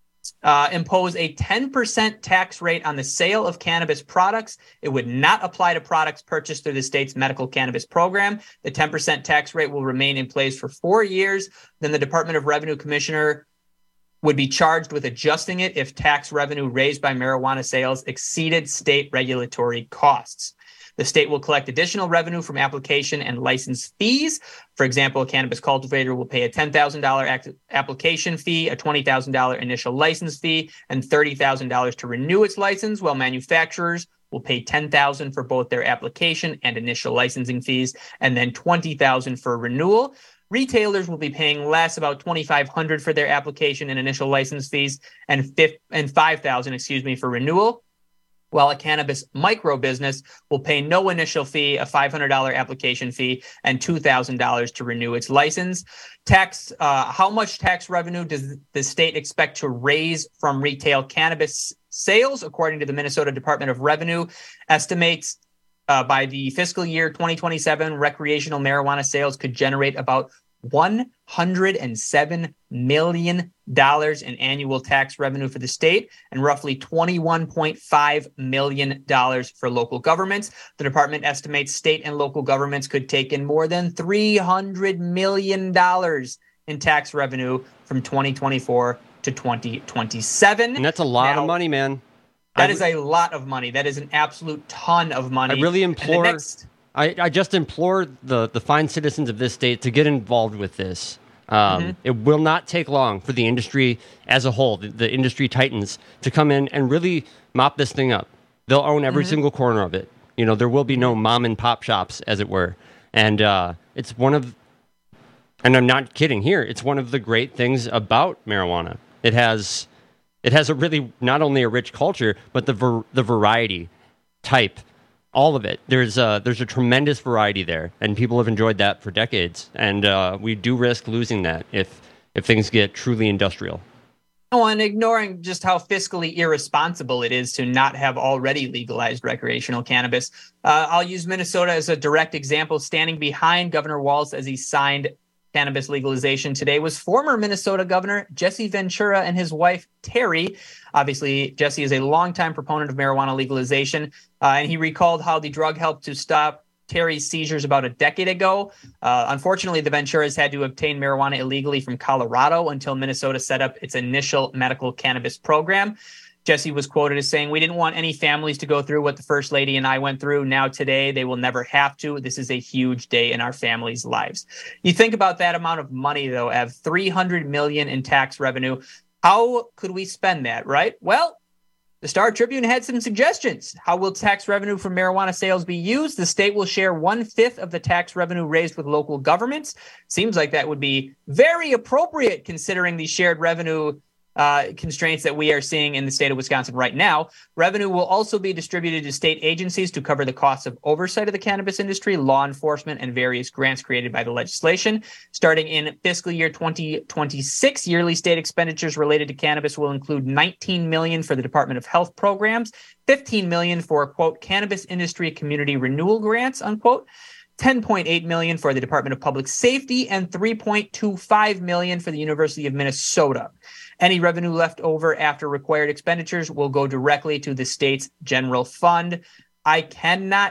uh, impose a ten percent tax rate on the sale of cannabis products. It would not apply to products purchased through the state's medical cannabis program. The ten percent tax rate will remain in place for four years. Then the Department of Revenue Commissioner would be charged with adjusting it if tax revenue raised by marijuana sales exceeded state regulatory costs. The state will collect additional revenue from application and license fees. For example, a cannabis cultivator will pay a ten thousand dollars act- application fee, a twenty thousand dollars initial license fee, and thirty thousand dollars to renew its license, while manufacturers will pay ten thousand dollars for both their application and initial licensing fees, and then twenty thousand dollars for renewal. Retailers will be paying less, about twenty-five hundred dollars for their application and initial license fees, and fifth and five thousand dollars, excuse me, for renewal. While a cannabis micro business will pay no initial fee, a five hundred dollars application fee, and two thousand dollars to renew its license. Tax, uh, how much tax revenue does the state expect to raise from retail cannabis sales? According to the Minnesota Department of Revenue, estimates uh, by the fiscal year twenty twenty-seven, recreational marijuana sales could generate about one hundred seven million dollars in annual tax revenue for the state and roughly twenty-one point five million dollars for local governments. The department estimates state and local governments could take in more than three hundred million dollars in tax revenue from twenty twenty-four to twenty twenty-seven. And that's a lot now, of money, man. That I, is a lot of money. That is an absolute ton of money. I really implore... Next, I, I just implore the, the fine citizens of this state to get involved with this. Um, mm-hmm. It will not take long for the industry as a whole, the, the industry titans, to come in and really mop this thing up. They'll own every mm-hmm. single corner of it. You know, there will be no mom and pop shops, as it were. And uh, it's one of, and I'm not kidding here, it's one of the great things about marijuana. It has, it has a really, not only a rich culture, but the ver, the variety type. All of it. There's a, there's a tremendous variety there, and people have enjoyed that for decades. And uh, we do risk losing that if if things get truly industrial. Oh, and ignoring just how fiscally irresponsible it is to not have already legalized recreational cannabis. Uh, I'll use Minnesota as a direct example. Standing behind Governor Walz as he signed cannabis legalization today was former Minnesota Governor Jesse Ventura and his wife, Terry. Obviously, Jesse is a longtime proponent of marijuana legalization, uh, and he recalled how the drug helped to stop Terry's seizures about a decade ago. Uh, unfortunately, the Venturas had to obtain marijuana illegally from Colorado until Minnesota set up its initial medical cannabis program. Jesse was quoted as saying, "We didn't want any families to go through what the First Lady and I went through. Now today, they will never have to. This is a huge day in our families' lives." You think about that amount of money, though, Ev, three hundred million dollars in tax revenue. How could we spend that, right? Well, the Star Tribune had some suggestions. How will tax revenue from marijuana sales be used? The state will share one-fifth of the tax revenue raised with local governments. Seems like that would be very appropriate considering the shared revenue Uh, constraints that we are seeing in the state of Wisconsin right now. Revenue will also be distributed to state agencies to cover the costs of oversight of the cannabis industry, law enforcement, and various grants created by the legislation. Starting in fiscal year twenty twenty-six, yearly state expenditures related to cannabis will include nineteen million dollars for the Department of Health programs, fifteen million dollars for, quote, cannabis industry community renewal grants, unquote, ten point eight million dollars for the Department of Public Safety, and three point two five million dollars for the University of Minnesota. Any revenue left over after required expenditures will go directly to the state's general fund. I cannot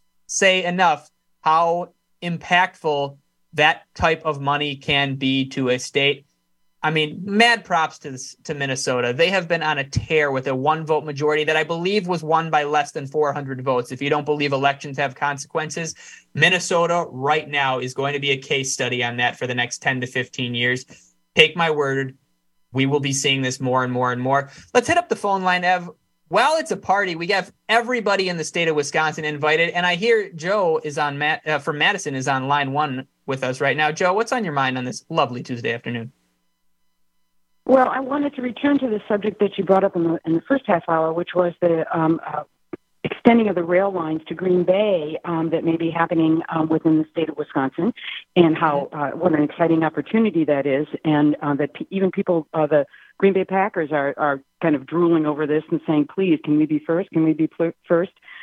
say enough how impactful that type of money can be to a state. I mean, mad props to this, to Minnesota. They have been on a tear with a one-vote majority that I believe was won by less than four hundred votes. If you don't believe elections have consequences, Minnesota right now is going to be a case study on that for the next ten to fifteen years. Take my word. We will be seeing this more and more and more. Let's hit up the phone line, Ev. While it's a party, we have everybody in the state of Wisconsin invited, and I hear Joe is on Matt uh, from Madison is on line one with us right now. Joe, what's on your mind on this lovely Tuesday afternoon? Well, I wanted to return to the subject that you brought up in the in the first half hour, which was the um, uh, extending of the rail lines to Green Bay um, that may be happening um, within the state of Wisconsin, and how uh, what an exciting opportunity that is, and uh, that p- even people, uh, the Green Bay Packers are, are kind of drooling over this and saying, please, can we be first? Can we be pl- first?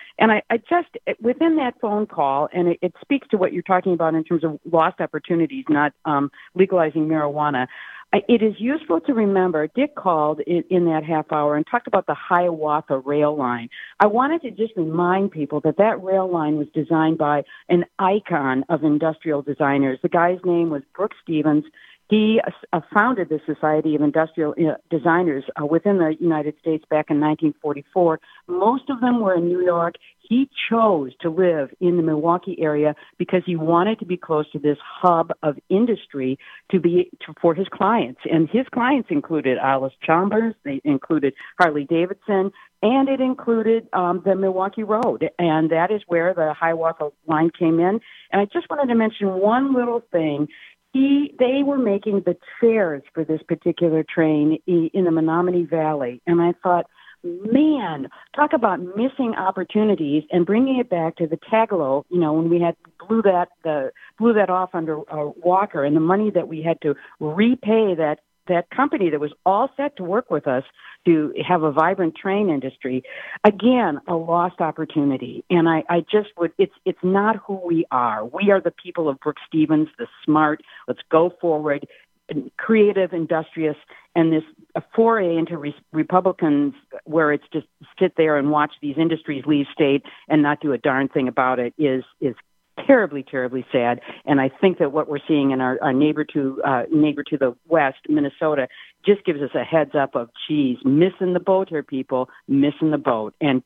And I, I just, within that phone call, and it, it speaks to what you're talking about in terms of lost opportunities, not um, legalizing marijuana, I, it is useful to remember, Dick called in, in that half hour and talked about the Hiawatha rail line. I wanted to just remind people that that rail line was designed by an icon of industrial designers. The guy's name was Brooks Stevens. He uh, founded the Society of Industrial uh, Designers uh, within the United States back in nineteen forty-four. Most of them were in New York. He chose to live in the Milwaukee area because he wanted to be close to this hub of industry to be to, for his clients. And his clients included Alice Chalmers, they included Harley Davidson, and it included um, the Milwaukee Road. And that is where the Hiawatha line came in. And I just wanted to mention one little thing. He, they were making the chairs for this particular train in the Menominee Valley. And I thought, man, talk about missing opportunities and bringing it back to the Tagalo, you know, when we had blew that, the, blew that off under uh, Walker, and the money that we had to repay that that company that was all set to work with us to have a vibrant train industry. Again, a lost opportunity. And I, I just would, it's it's not who we are. We are the people of Brooks Stevens, the smart, let's go forward, creative, industrious, and this a foray into re- Republicans where it's just sit there and watch these industries leave state and not do a darn thing about it is is terribly, terribly sad. And I think that what we're seeing in our, our neighbor to uh, neighbor to the west, Minnesota, just gives us a heads up of, geez, missing the boat here, people, missing the boat. And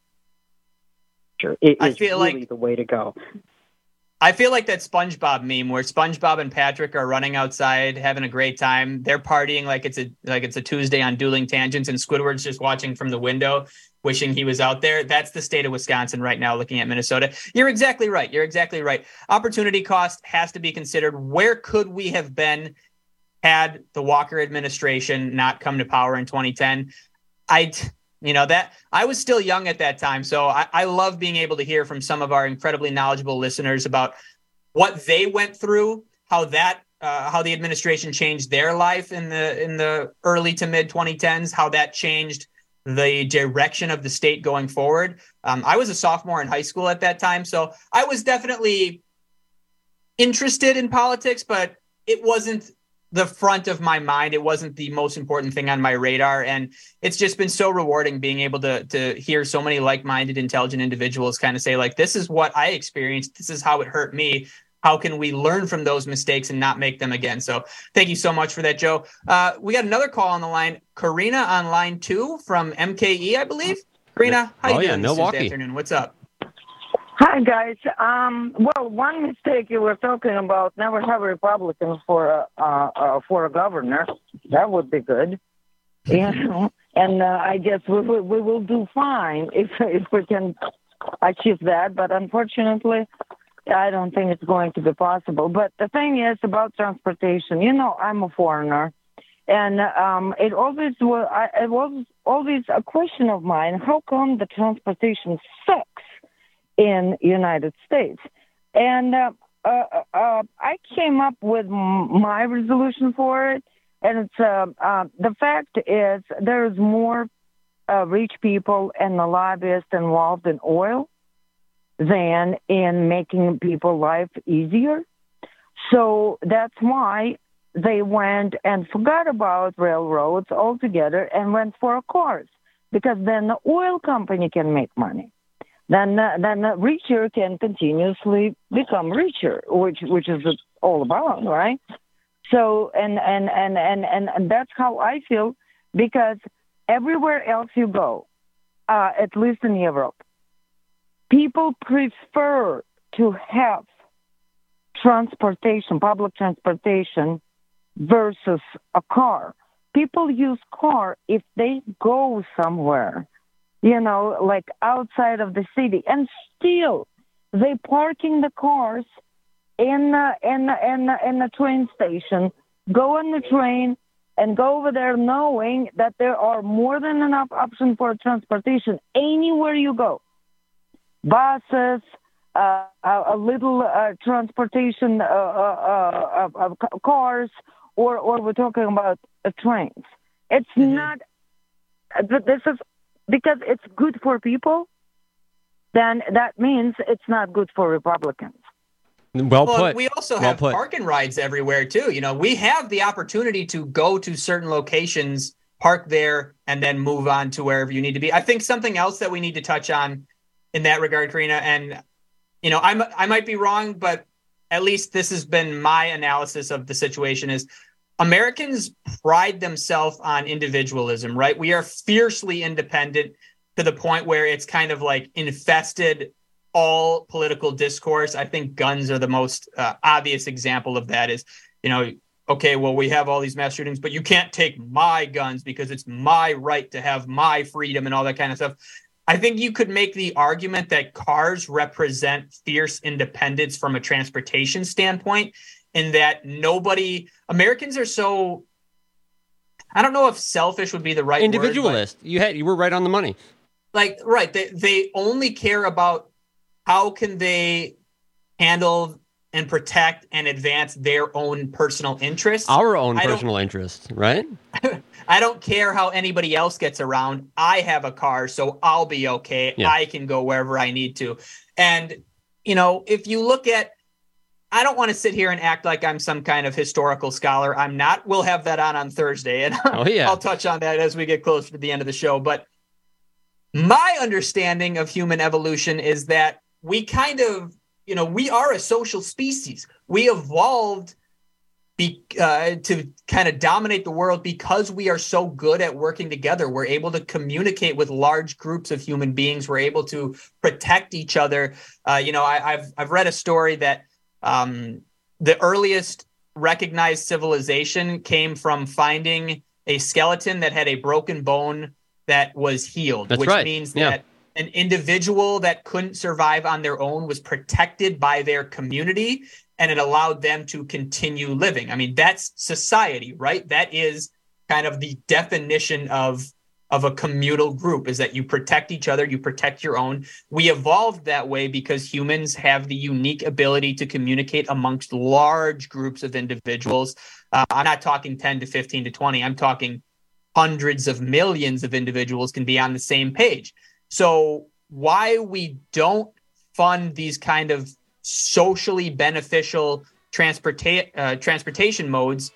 sure, it I is feel really like, the way to go. I feel like that SpongeBob meme where SpongeBob and Patrick are running outside, having a great time. They're partying like it's a like it's a Tuesday on Dueling Tangents, and Squidward's just watching from the window, wishing he was out there. That's the state of Wisconsin right now, looking at Minnesota. You're exactly right. You're exactly right. Opportunity cost has to be considered. Where could we have been had the Walker administration not come to power in twenty ten? I, you know, that I was still young at that time. So I, I love being able to hear from some of our incredibly knowledgeable listeners about what they went through, how that, uh, how the administration changed their life in the, in the early to mid twenty tens, how that changed the direction of the state going forward. Um, I was a sophomore in high school at that time, so I was definitely interested in politics, but it wasn't the front of my mind. It wasn't the most important thing on my radar. And it's just been so rewarding being able to, to hear so many like-minded, intelligent individuals kind of say, like, this is what I experienced. This is how it hurt me. How can we learn from those mistakes and not make them again? So thank you so much for that, Joe. Uh, we got another call on the line. Karina on line two from M K E, I believe. Karina, how you oh, doing yeah, this Milwaukee. Tuesday afternoon? What's up? Hi, guys. Um, well, one mistake you were talking about, never have a Republican for a, uh, uh, for a governor. That would be good. You know? And uh, I guess we, we, we will do fine if, if we can achieve that. But unfortunately, I don't think it's going to be possible. But the thing is about transportation, you know, I'm a foreigner. And um, it always was, I, it was always a question of mine, how come the transportation sucks in United States? And uh, uh, uh, I came up with m- my resolution for it. And it's uh, uh, the fact is there's more uh, rich people and the lobbyists involved in oil than in making people's life easier. So that's why they went and forgot about railroads altogether and went for cars, because then the oil company can make money. Then, uh, then the richer can continuously become richer, which which is all about, right? So, and and, and, and, and, and that's how I feel, because everywhere else you go, uh, at least in Europe, people prefer to have transportation, public transportation, versus a car. People use car if they go somewhere, you know, like outside of the city, and still they parking the cars in the, in the, in the, in the train station, go on the train and go over there knowing that there are more than enough options for transportation anywhere you go. Buses, uh, a, a little uh, transportation, uh, uh, uh, uh, cars, or, or we're talking about uh, trains. It's mm-hmm. not, uh, this is, because it's good for people, then that means it's not good for Republicans. Well, well put. We also well have put. park and rides everywhere, too. You know, we have the opportunity to go to certain locations, park there, and then move on to wherever you need to be. I think something else that we need to touch on in that regard, Karina, and, you know, I'm, I might be wrong, but at least this has been my analysis of the situation is Americans pride themselves on individualism, right? We are fiercely independent to the point where it's kind of like infested all political discourse. I think guns are the most uh, obvious example of that is, you know, okay, well, we have all these mass shootings, but you can't take my guns because it's my right to have my freedom and all that kind of stuff. I think you could make the argument that cars represent fierce independence from a transportation standpoint, in that nobody, Americans are so, I don't know if selfish would be the right individualist. word, you had you were right on the money. Like, right, they they only care about how can they handle and protect and advance their own personal interests. Our own I personal interests, right? I don't care how anybody else gets around. I have a car, so I'll be okay. Yeah. I can go wherever I need to. And, you know, if you look at, I don't want to sit here and act like I'm some kind of historical scholar. I'm not. We'll have that on on Thursday, and oh, yeah. I'll touch on that as we get closer to the end of the show. But my understanding of human evolution is that we kind of, you know, we are a social species. We evolved be, uh, to kind of dominate the world because we are so good at working together. We're able to communicate with large groups of human beings. We're able to protect each other. Uh, you know, I, I've I've read a story that um, the earliest recognized civilization came from finding a skeleton that had a broken bone that was healed, That's which right. means Yeah. that an individual that couldn't survive on their own was protected by their community, and it allowed them to continue living. I mean, that's society, right? That is kind of the definition of, of a communal group, is that you protect each other, you protect your own. We evolved that way because humans have the unique ability to communicate amongst large groups of individuals. Uh, I'm not talking ten to fifteen to twenty. I'm talking hundreds of millions of individuals can be on the same page. So why we don't fund these kind of socially beneficial transporta- uh, transportation modes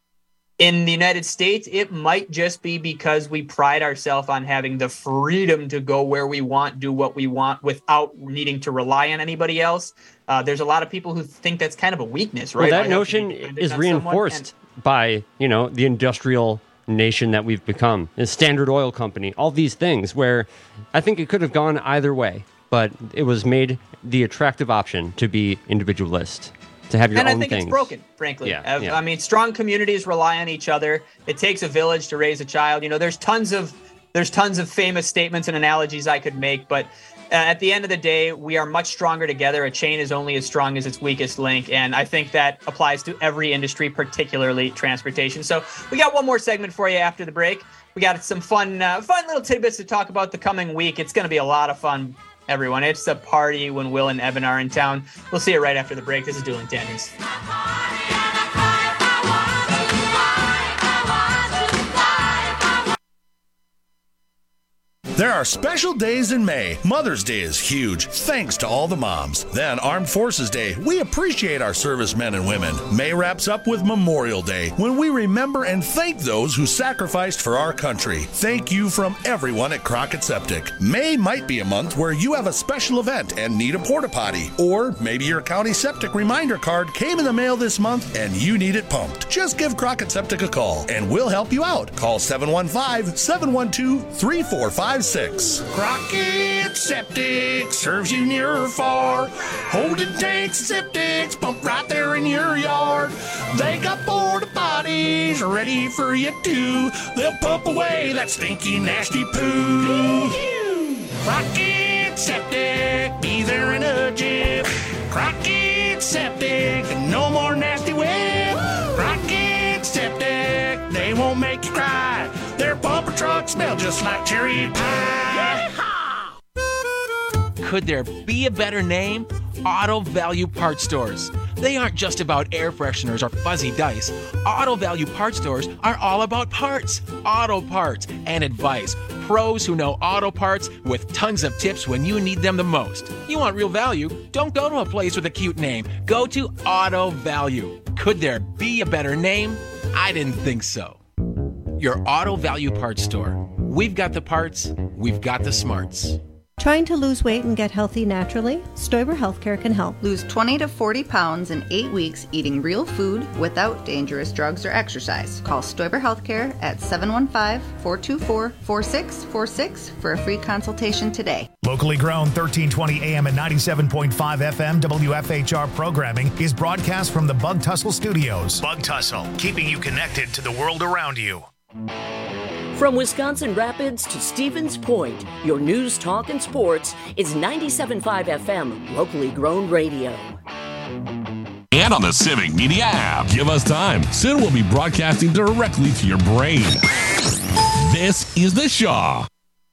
in the United States, it might just be because we pride ourselves on having the freedom to go where we want, do what we want without needing to rely on anybody else. Uh, there's a lot of people who think that's kind of a weakness, right? Well, that notion is reinforced and- by, you know, the industrial nation that we've become, the Standard Oil Company, all these things where I think it could have gone either way, but it was made the attractive option to be individualist, to have your and own I think things. It's broken, frankly. Yeah, I, yeah. I mean, strong communities rely on each other. It takes a village to raise a child. You know, there's tons of there's tons of famous statements and analogies I could make, but uh, at the end of the day, we are much stronger together. A chain is only as strong as its weakest link, and I think that applies to every industry, particularly transportation. So we got one more segment for you after the break. We got some fun, uh, fun little tidbits to talk about the coming week. It's going to be a lot of fun, everyone. It's a party when Will and Evan are in town. We'll see you right after the break. This is Dueling Tangents. There are special days in May. Mother's Day is huge, thanks to all the moms. Then Armed Forces Day. We appreciate our servicemen and women. May wraps up with Memorial Day, when we remember and thank those who sacrificed for our country. Thank you from everyone at Crockett Septic. May might be a month where you have a special event and need a porta potty. Or maybe your county septic reminder card came in the mail this month and you need it pumped. Just give Crockett Septic a call and we'll help you out. Call seven one five, seven one two, three four five six. Crockett Septic serves you near or far. Holding tanks and septics pump right there in your yard. They got porta potties ready for you too. They'll pump away that stinky, nasty poo. Crockett Septic, be there in a jiff. Crockett Septic, no more nasty whip. Crockett Septic, they won't make you cry. Their bumper trucks smell just like cherry pie. Could there be a better name? Auto Value Parts Stores. They aren't just about air fresheners or fuzzy dice. Auto Value Parts Stores are all about parts, auto parts, and advice. pros who know auto parts with tons of tips when you need them the most. You want real value? Don't go to a place with a cute name. Go to Auto Value. Could there be a better name? I didn't think so. Your Auto Value Parts store. We've got the parts, we've got the smarts. Trying to lose weight and get healthy naturally? Stoiber Healthcare can help. Lose twenty to forty pounds in eight weeks eating real food without dangerous drugs or exercise. Call Stoiber Healthcare at seven one five, four two four, four six four six for a free consultation today. Locally grown thirteen twenty A M and ninety-seven point five F M W F H R programming is broadcast from the Bug Tussle Studios. Bug Tussle, keeping you connected to the world around you. From Wisconsin Rapids to Stevens Point, your news, talk, and sports is ninety-seven point five F M, locally grown radio. And on the Civic Media app. Give us time. Soon we'll be broadcasting directly to your brain. This is The Shaw.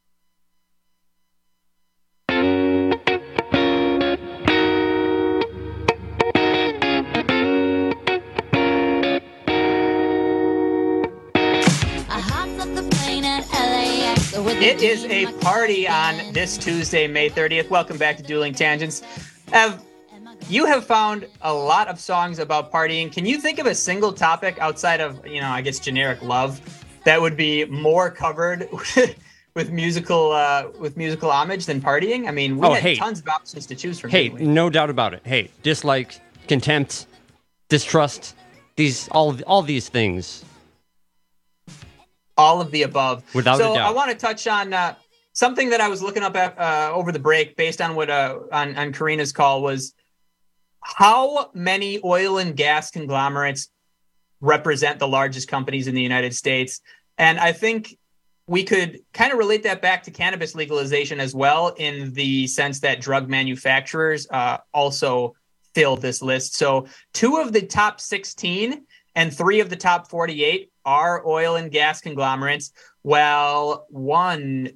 It is a party on this Tuesday, May thirtieth. Welcome back to Dueling Tangents. Ev, you have found a lot of songs about partying. Can you think of a single topic outside of, you know, I guess generic love that would be more covered with musical uh, with musical homage than partying? I mean, we oh, had hate. tons of options to choose from. Hate, no doubt about it. Hate, dislike, contempt, distrust. These all all these things. All of the above. Without so a doubt. I want to touch on uh, something that I was looking up at, uh, over the break based on what uh, on, on Karina's call was how many oil and gas conglomerates represent the largest companies in the United States. And I think we could kind of relate that back to cannabis legalization as well, in the sense that drug manufacturers uh, also fill this list. So two of the top sixteen and three of the top forty-eight are oil and gas conglomerates. Well, one,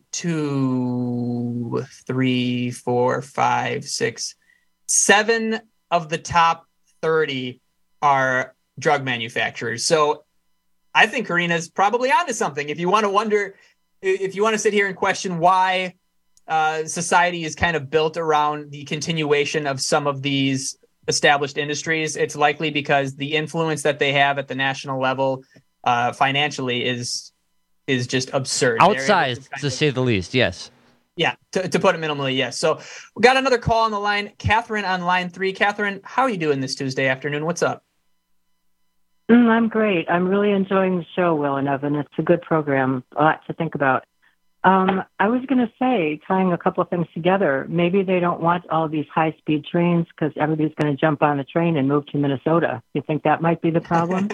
two, three, four, five, six, seven of the top thirty are drug manufacturers. So I think Karina's probably onto something. If you want to wonder, if you want to sit here and question why uh, society is kind of built around the continuation of some of these established industries, it's likely because the influence that they have at the national level uh, financially is is just absurd. Outsized, to, to say the least, yes. Yeah, to, to put it minimally, yes. So we got another call on the line. Catherine on line three. Catherine, how are you doing this Tuesday afternoon? What's up? Mm, I'm great. I'm really enjoying the show, Will and Evan. It's a good program, a lot to think about. Um, I was going to say, tying a couple of things together, maybe they don't want all these high-speed trains because everybody's going to jump on the train and move to Minnesota. You think that might be the problem?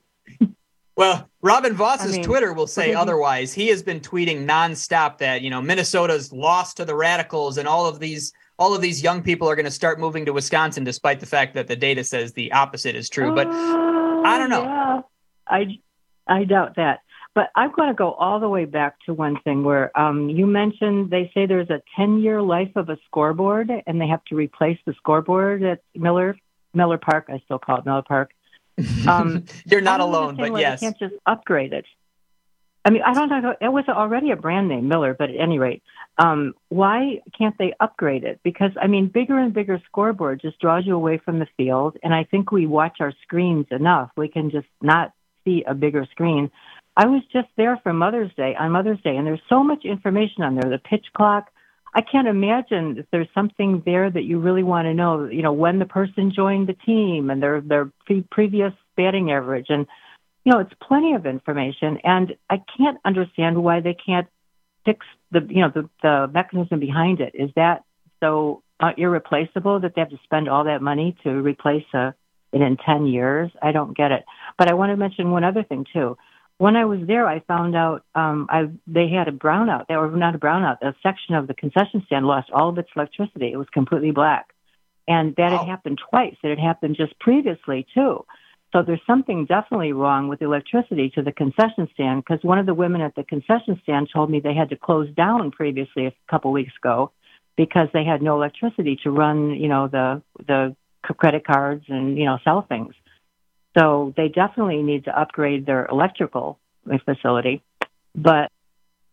Well, Robin Voss's I mean, Twitter will say otherwise. He has been tweeting nonstop that, you know, Minnesota's lost to the radicals and all of these all of these young people are going to start moving to Wisconsin, despite the fact that the data says the opposite is true. But uh, I don't know. Yeah, I, I doubt that. But I'm going to go all the way back to one thing where um, you mentioned they say there's a ten-year life of a scoreboard, and they have to replace the scoreboard at Miller Miller Park. I still call it Miller Park. Um, You're not alone, but yes. They can't just upgrade it. I mean, I don't know. It was already a brand name, Miller, but at any rate, um, why can't they upgrade it? Because, I mean, bigger and bigger scoreboard just draws you away from the field, and I think we watch our screens enough. We can just not see a bigger screen. I was just there for Mother's Day, on Mother's Day, and there's so much information on there, the pitch clock. I can't imagine if there's something there that you really want to know, you know, when the person joined the team and their their pre- previous batting average. And, you know, it's plenty of information. And I can't understand why they can't fix the, you know, the, the mechanism behind it. Is that so uh, irreplaceable that they have to spend all that money to replace a, it in ten years? I don't get it. But I want to mention one other thing, too. When I was there, I found out um, I, they had a brownout. They were not a brownout. A section of the concession stand lost all of its electricity. It was completely black. And that wow. had happened twice. It had happened just previously, too. So there's something definitely wrong with the electricity to the concession stand, because one of the women at the concession stand told me they had to close down previously a couple weeks ago because they had no electricity to run, you know, the the credit cards and, you know, sell things. So they definitely need to upgrade their electrical facility. But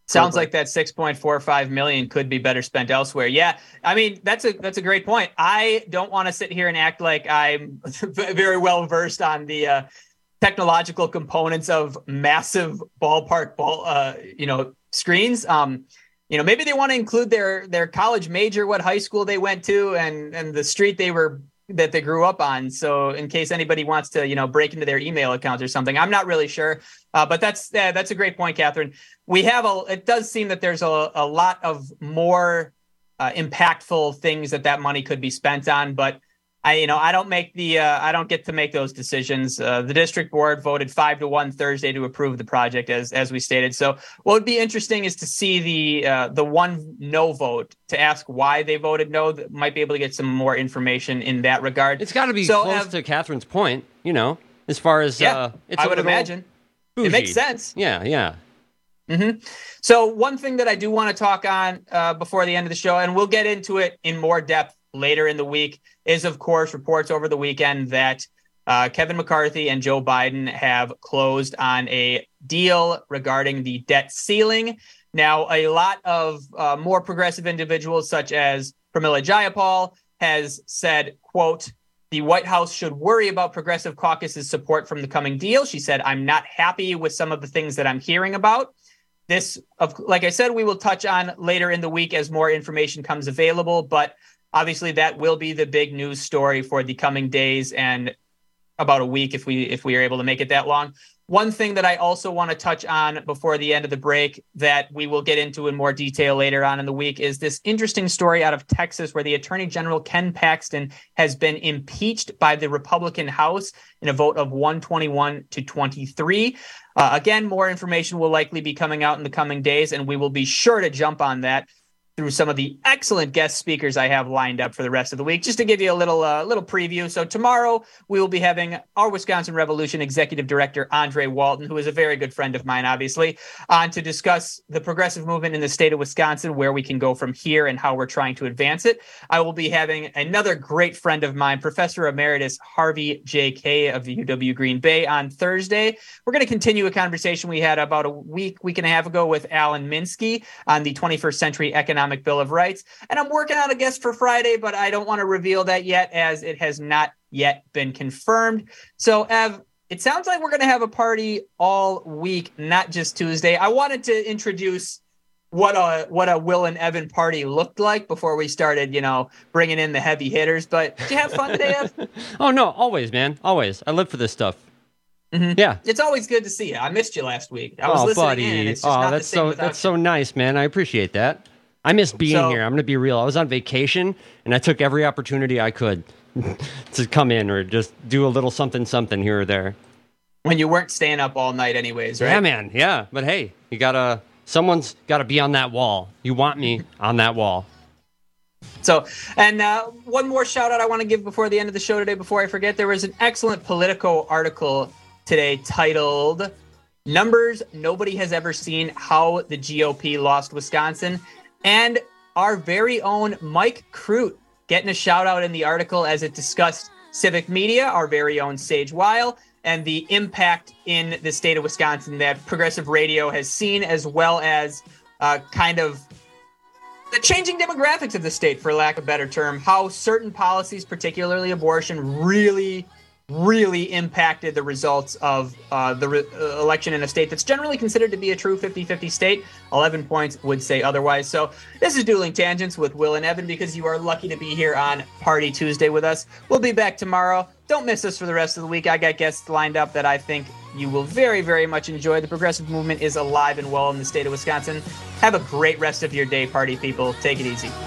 Sounds like that six point four five million could be better spent elsewhere. Yeah, I mean that's a that's a great point. I don't want to sit here and act like I'm very well versed on the uh, technological components of massive ballpark ball, uh, you know, screens. Um, you know, maybe they want to include their their college major, what high school they went to, and and the street they were that they grew up on. So in case anybody wants to, you know, break into their email accounts or something, I'm not really sure. Uh, but that's uh, that's a great point, Catherine. We have a, it does seem that there's a, a lot of more uh, impactful things that that money could be spent on. But I, you know, I don't make the, uh, I don't get to make those decisions. Uh, the district board voted five to one Thursday to approve the project, as as we stated. So what would be interesting is to see the uh, the one no vote, to ask why they voted no. That might be able to get some more information in that regard. It's got to be so, close uh, to Catherine's point, you know, as far as yeah, uh, it's I a would little imagine bougie. It makes sense. Yeah, yeah. Mm-hmm. So one thing that I do want to talk on uh, before the end of the show, and we'll get into it in more depth later in the week, is, of course, reports over the weekend that uh, Kevin McCarthy and Joe Biden have closed on a deal regarding the debt ceiling. Now, a lot of uh, more progressive individuals, such as Pramila Jayapal, has said, quote, the White House should worry about Progressive Caucus's support from the coming deal. She said, I'm not happy with some of the things that I'm hearing about. This, of, like I said, we will touch on later in the week as more information comes available, but obviously that will be the big news story for the coming days and about a week if we if we are able to make it that long. One thing that I also want to touch on before the end of the break that we will get into in more detail later on in the week is this interesting story out of Texas where the Attorney General Ken Paxton has been impeached by the Republican House in a vote of one twenty-one to twenty-three. Uh, again, more information will likely be coming out in the coming days, and we will be sure to jump on that through some of the excellent guest speakers I have lined up for the rest of the week. Just to give you a little uh, little preview. So tomorrow we will be having our Wisconsin Revolution Executive Director, Andre Walton, who is a very good friend of mine, obviously, on to discuss the progressive movement in the state of Wisconsin, where we can go from here and how we're trying to advance it. I will be having another great friend of mine, Professor Emeritus Harvey J K of the U W Green Bay, on Thursday. We're going to continue a conversation we had about a week, week and a half ago with Alan Minsky on the twenty-first Century Economic Bill of Rights. And I'm working on a guest for Friday, but I don't want to reveal that yet as it has not yet been confirmed. So, Ev, it sounds like we're going to have a party all week, not just Tuesday. I wanted to introduce what a what a Will and Evan party looked like before we started, you know, bringing in the heavy hitters. But did you have fun today, Ev? Oh, no, always, man. Always. I live for this stuff. Mm-hmm. Yeah. It's always good to see you. I missed you last week. I was oh, listening buddy. in, and it's just oh, not that's the same so without that's you. so nice, man. I appreciate that. I miss being So- here. I'm going to be real. I was on vacation, and I took every opportunity I could to come in or just do a little something, something here or there. When you weren't staying up all night anyways, right? Yeah, man. Yeah. But hey, you got to, someone's got to be on that wall. You want me on that wall. So, and uh, one more shout out I want to give before the end of the show today, before I forget. There was an excellent Politico article today titled Numbers Nobody Has Ever Seen, How the G O P Lost Wisconsin. And our very own Mike Crute getting a shout out in the article as it discussed civic media, our very own Sage Weil, and the impact in the state of Wisconsin that progressive radio has seen, as well as uh, kind of the changing demographics of the state, for lack of a better term, how certain policies, particularly abortion, really, really impacted the results of uh, the re- uh, election in a state that's generally considered to be a true fifty-fifty state. eleven points would say otherwise. So this is Dueling Tangents with Will and Evan, because you are lucky to be here on Party Tuesday with us. We'll be back tomorrow. Don't miss us for the rest of the week. I got guests lined up that I think you will very, very much enjoy. The progressive movement is alive and well in the state of Wisconsin. Have a great rest of your day, party people. Take it easy.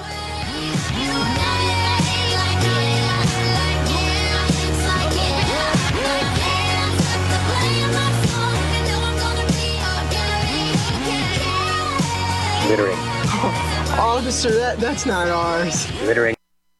Littering. Officer, that, that's not ours. Littering.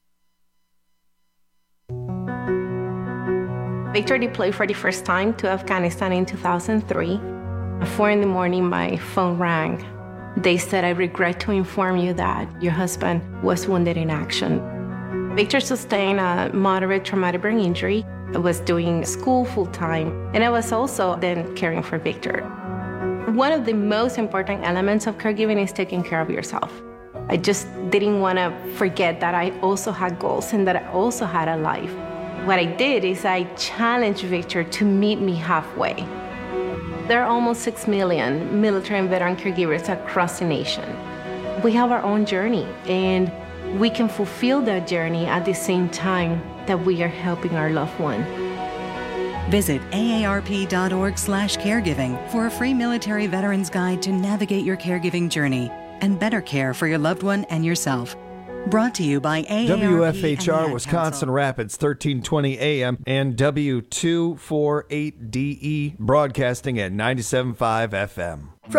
Victor deployed for the first time to Afghanistan in two thousand three. At four in the morning, my phone rang. They said, I regret to inform you that your husband was wounded in action. Victor sustained a moderate traumatic brain injury. I was doing school full time, and I was also then caring for Victor. One of the most important elements of caregiving is taking care of yourself. I just didn't want to forget that I also had goals and that I also had a life. What I did is I challenged Victor to meet me halfway. There are almost six million military and veteran caregivers across the nation. We have our own journey, and we can fulfill that journey at the same time that we are helping our loved one. Visit A A R P dot org slash caregiving for a free military veterans guide to navigate your caregiving journey and better care for your loved one and yourself. Brought to you by A A R P W F H R and the Ad Wisconsin Council. Rapids, thirteen twenty A M and W two forty-eight D E broadcasting at ninety-seven point five F M.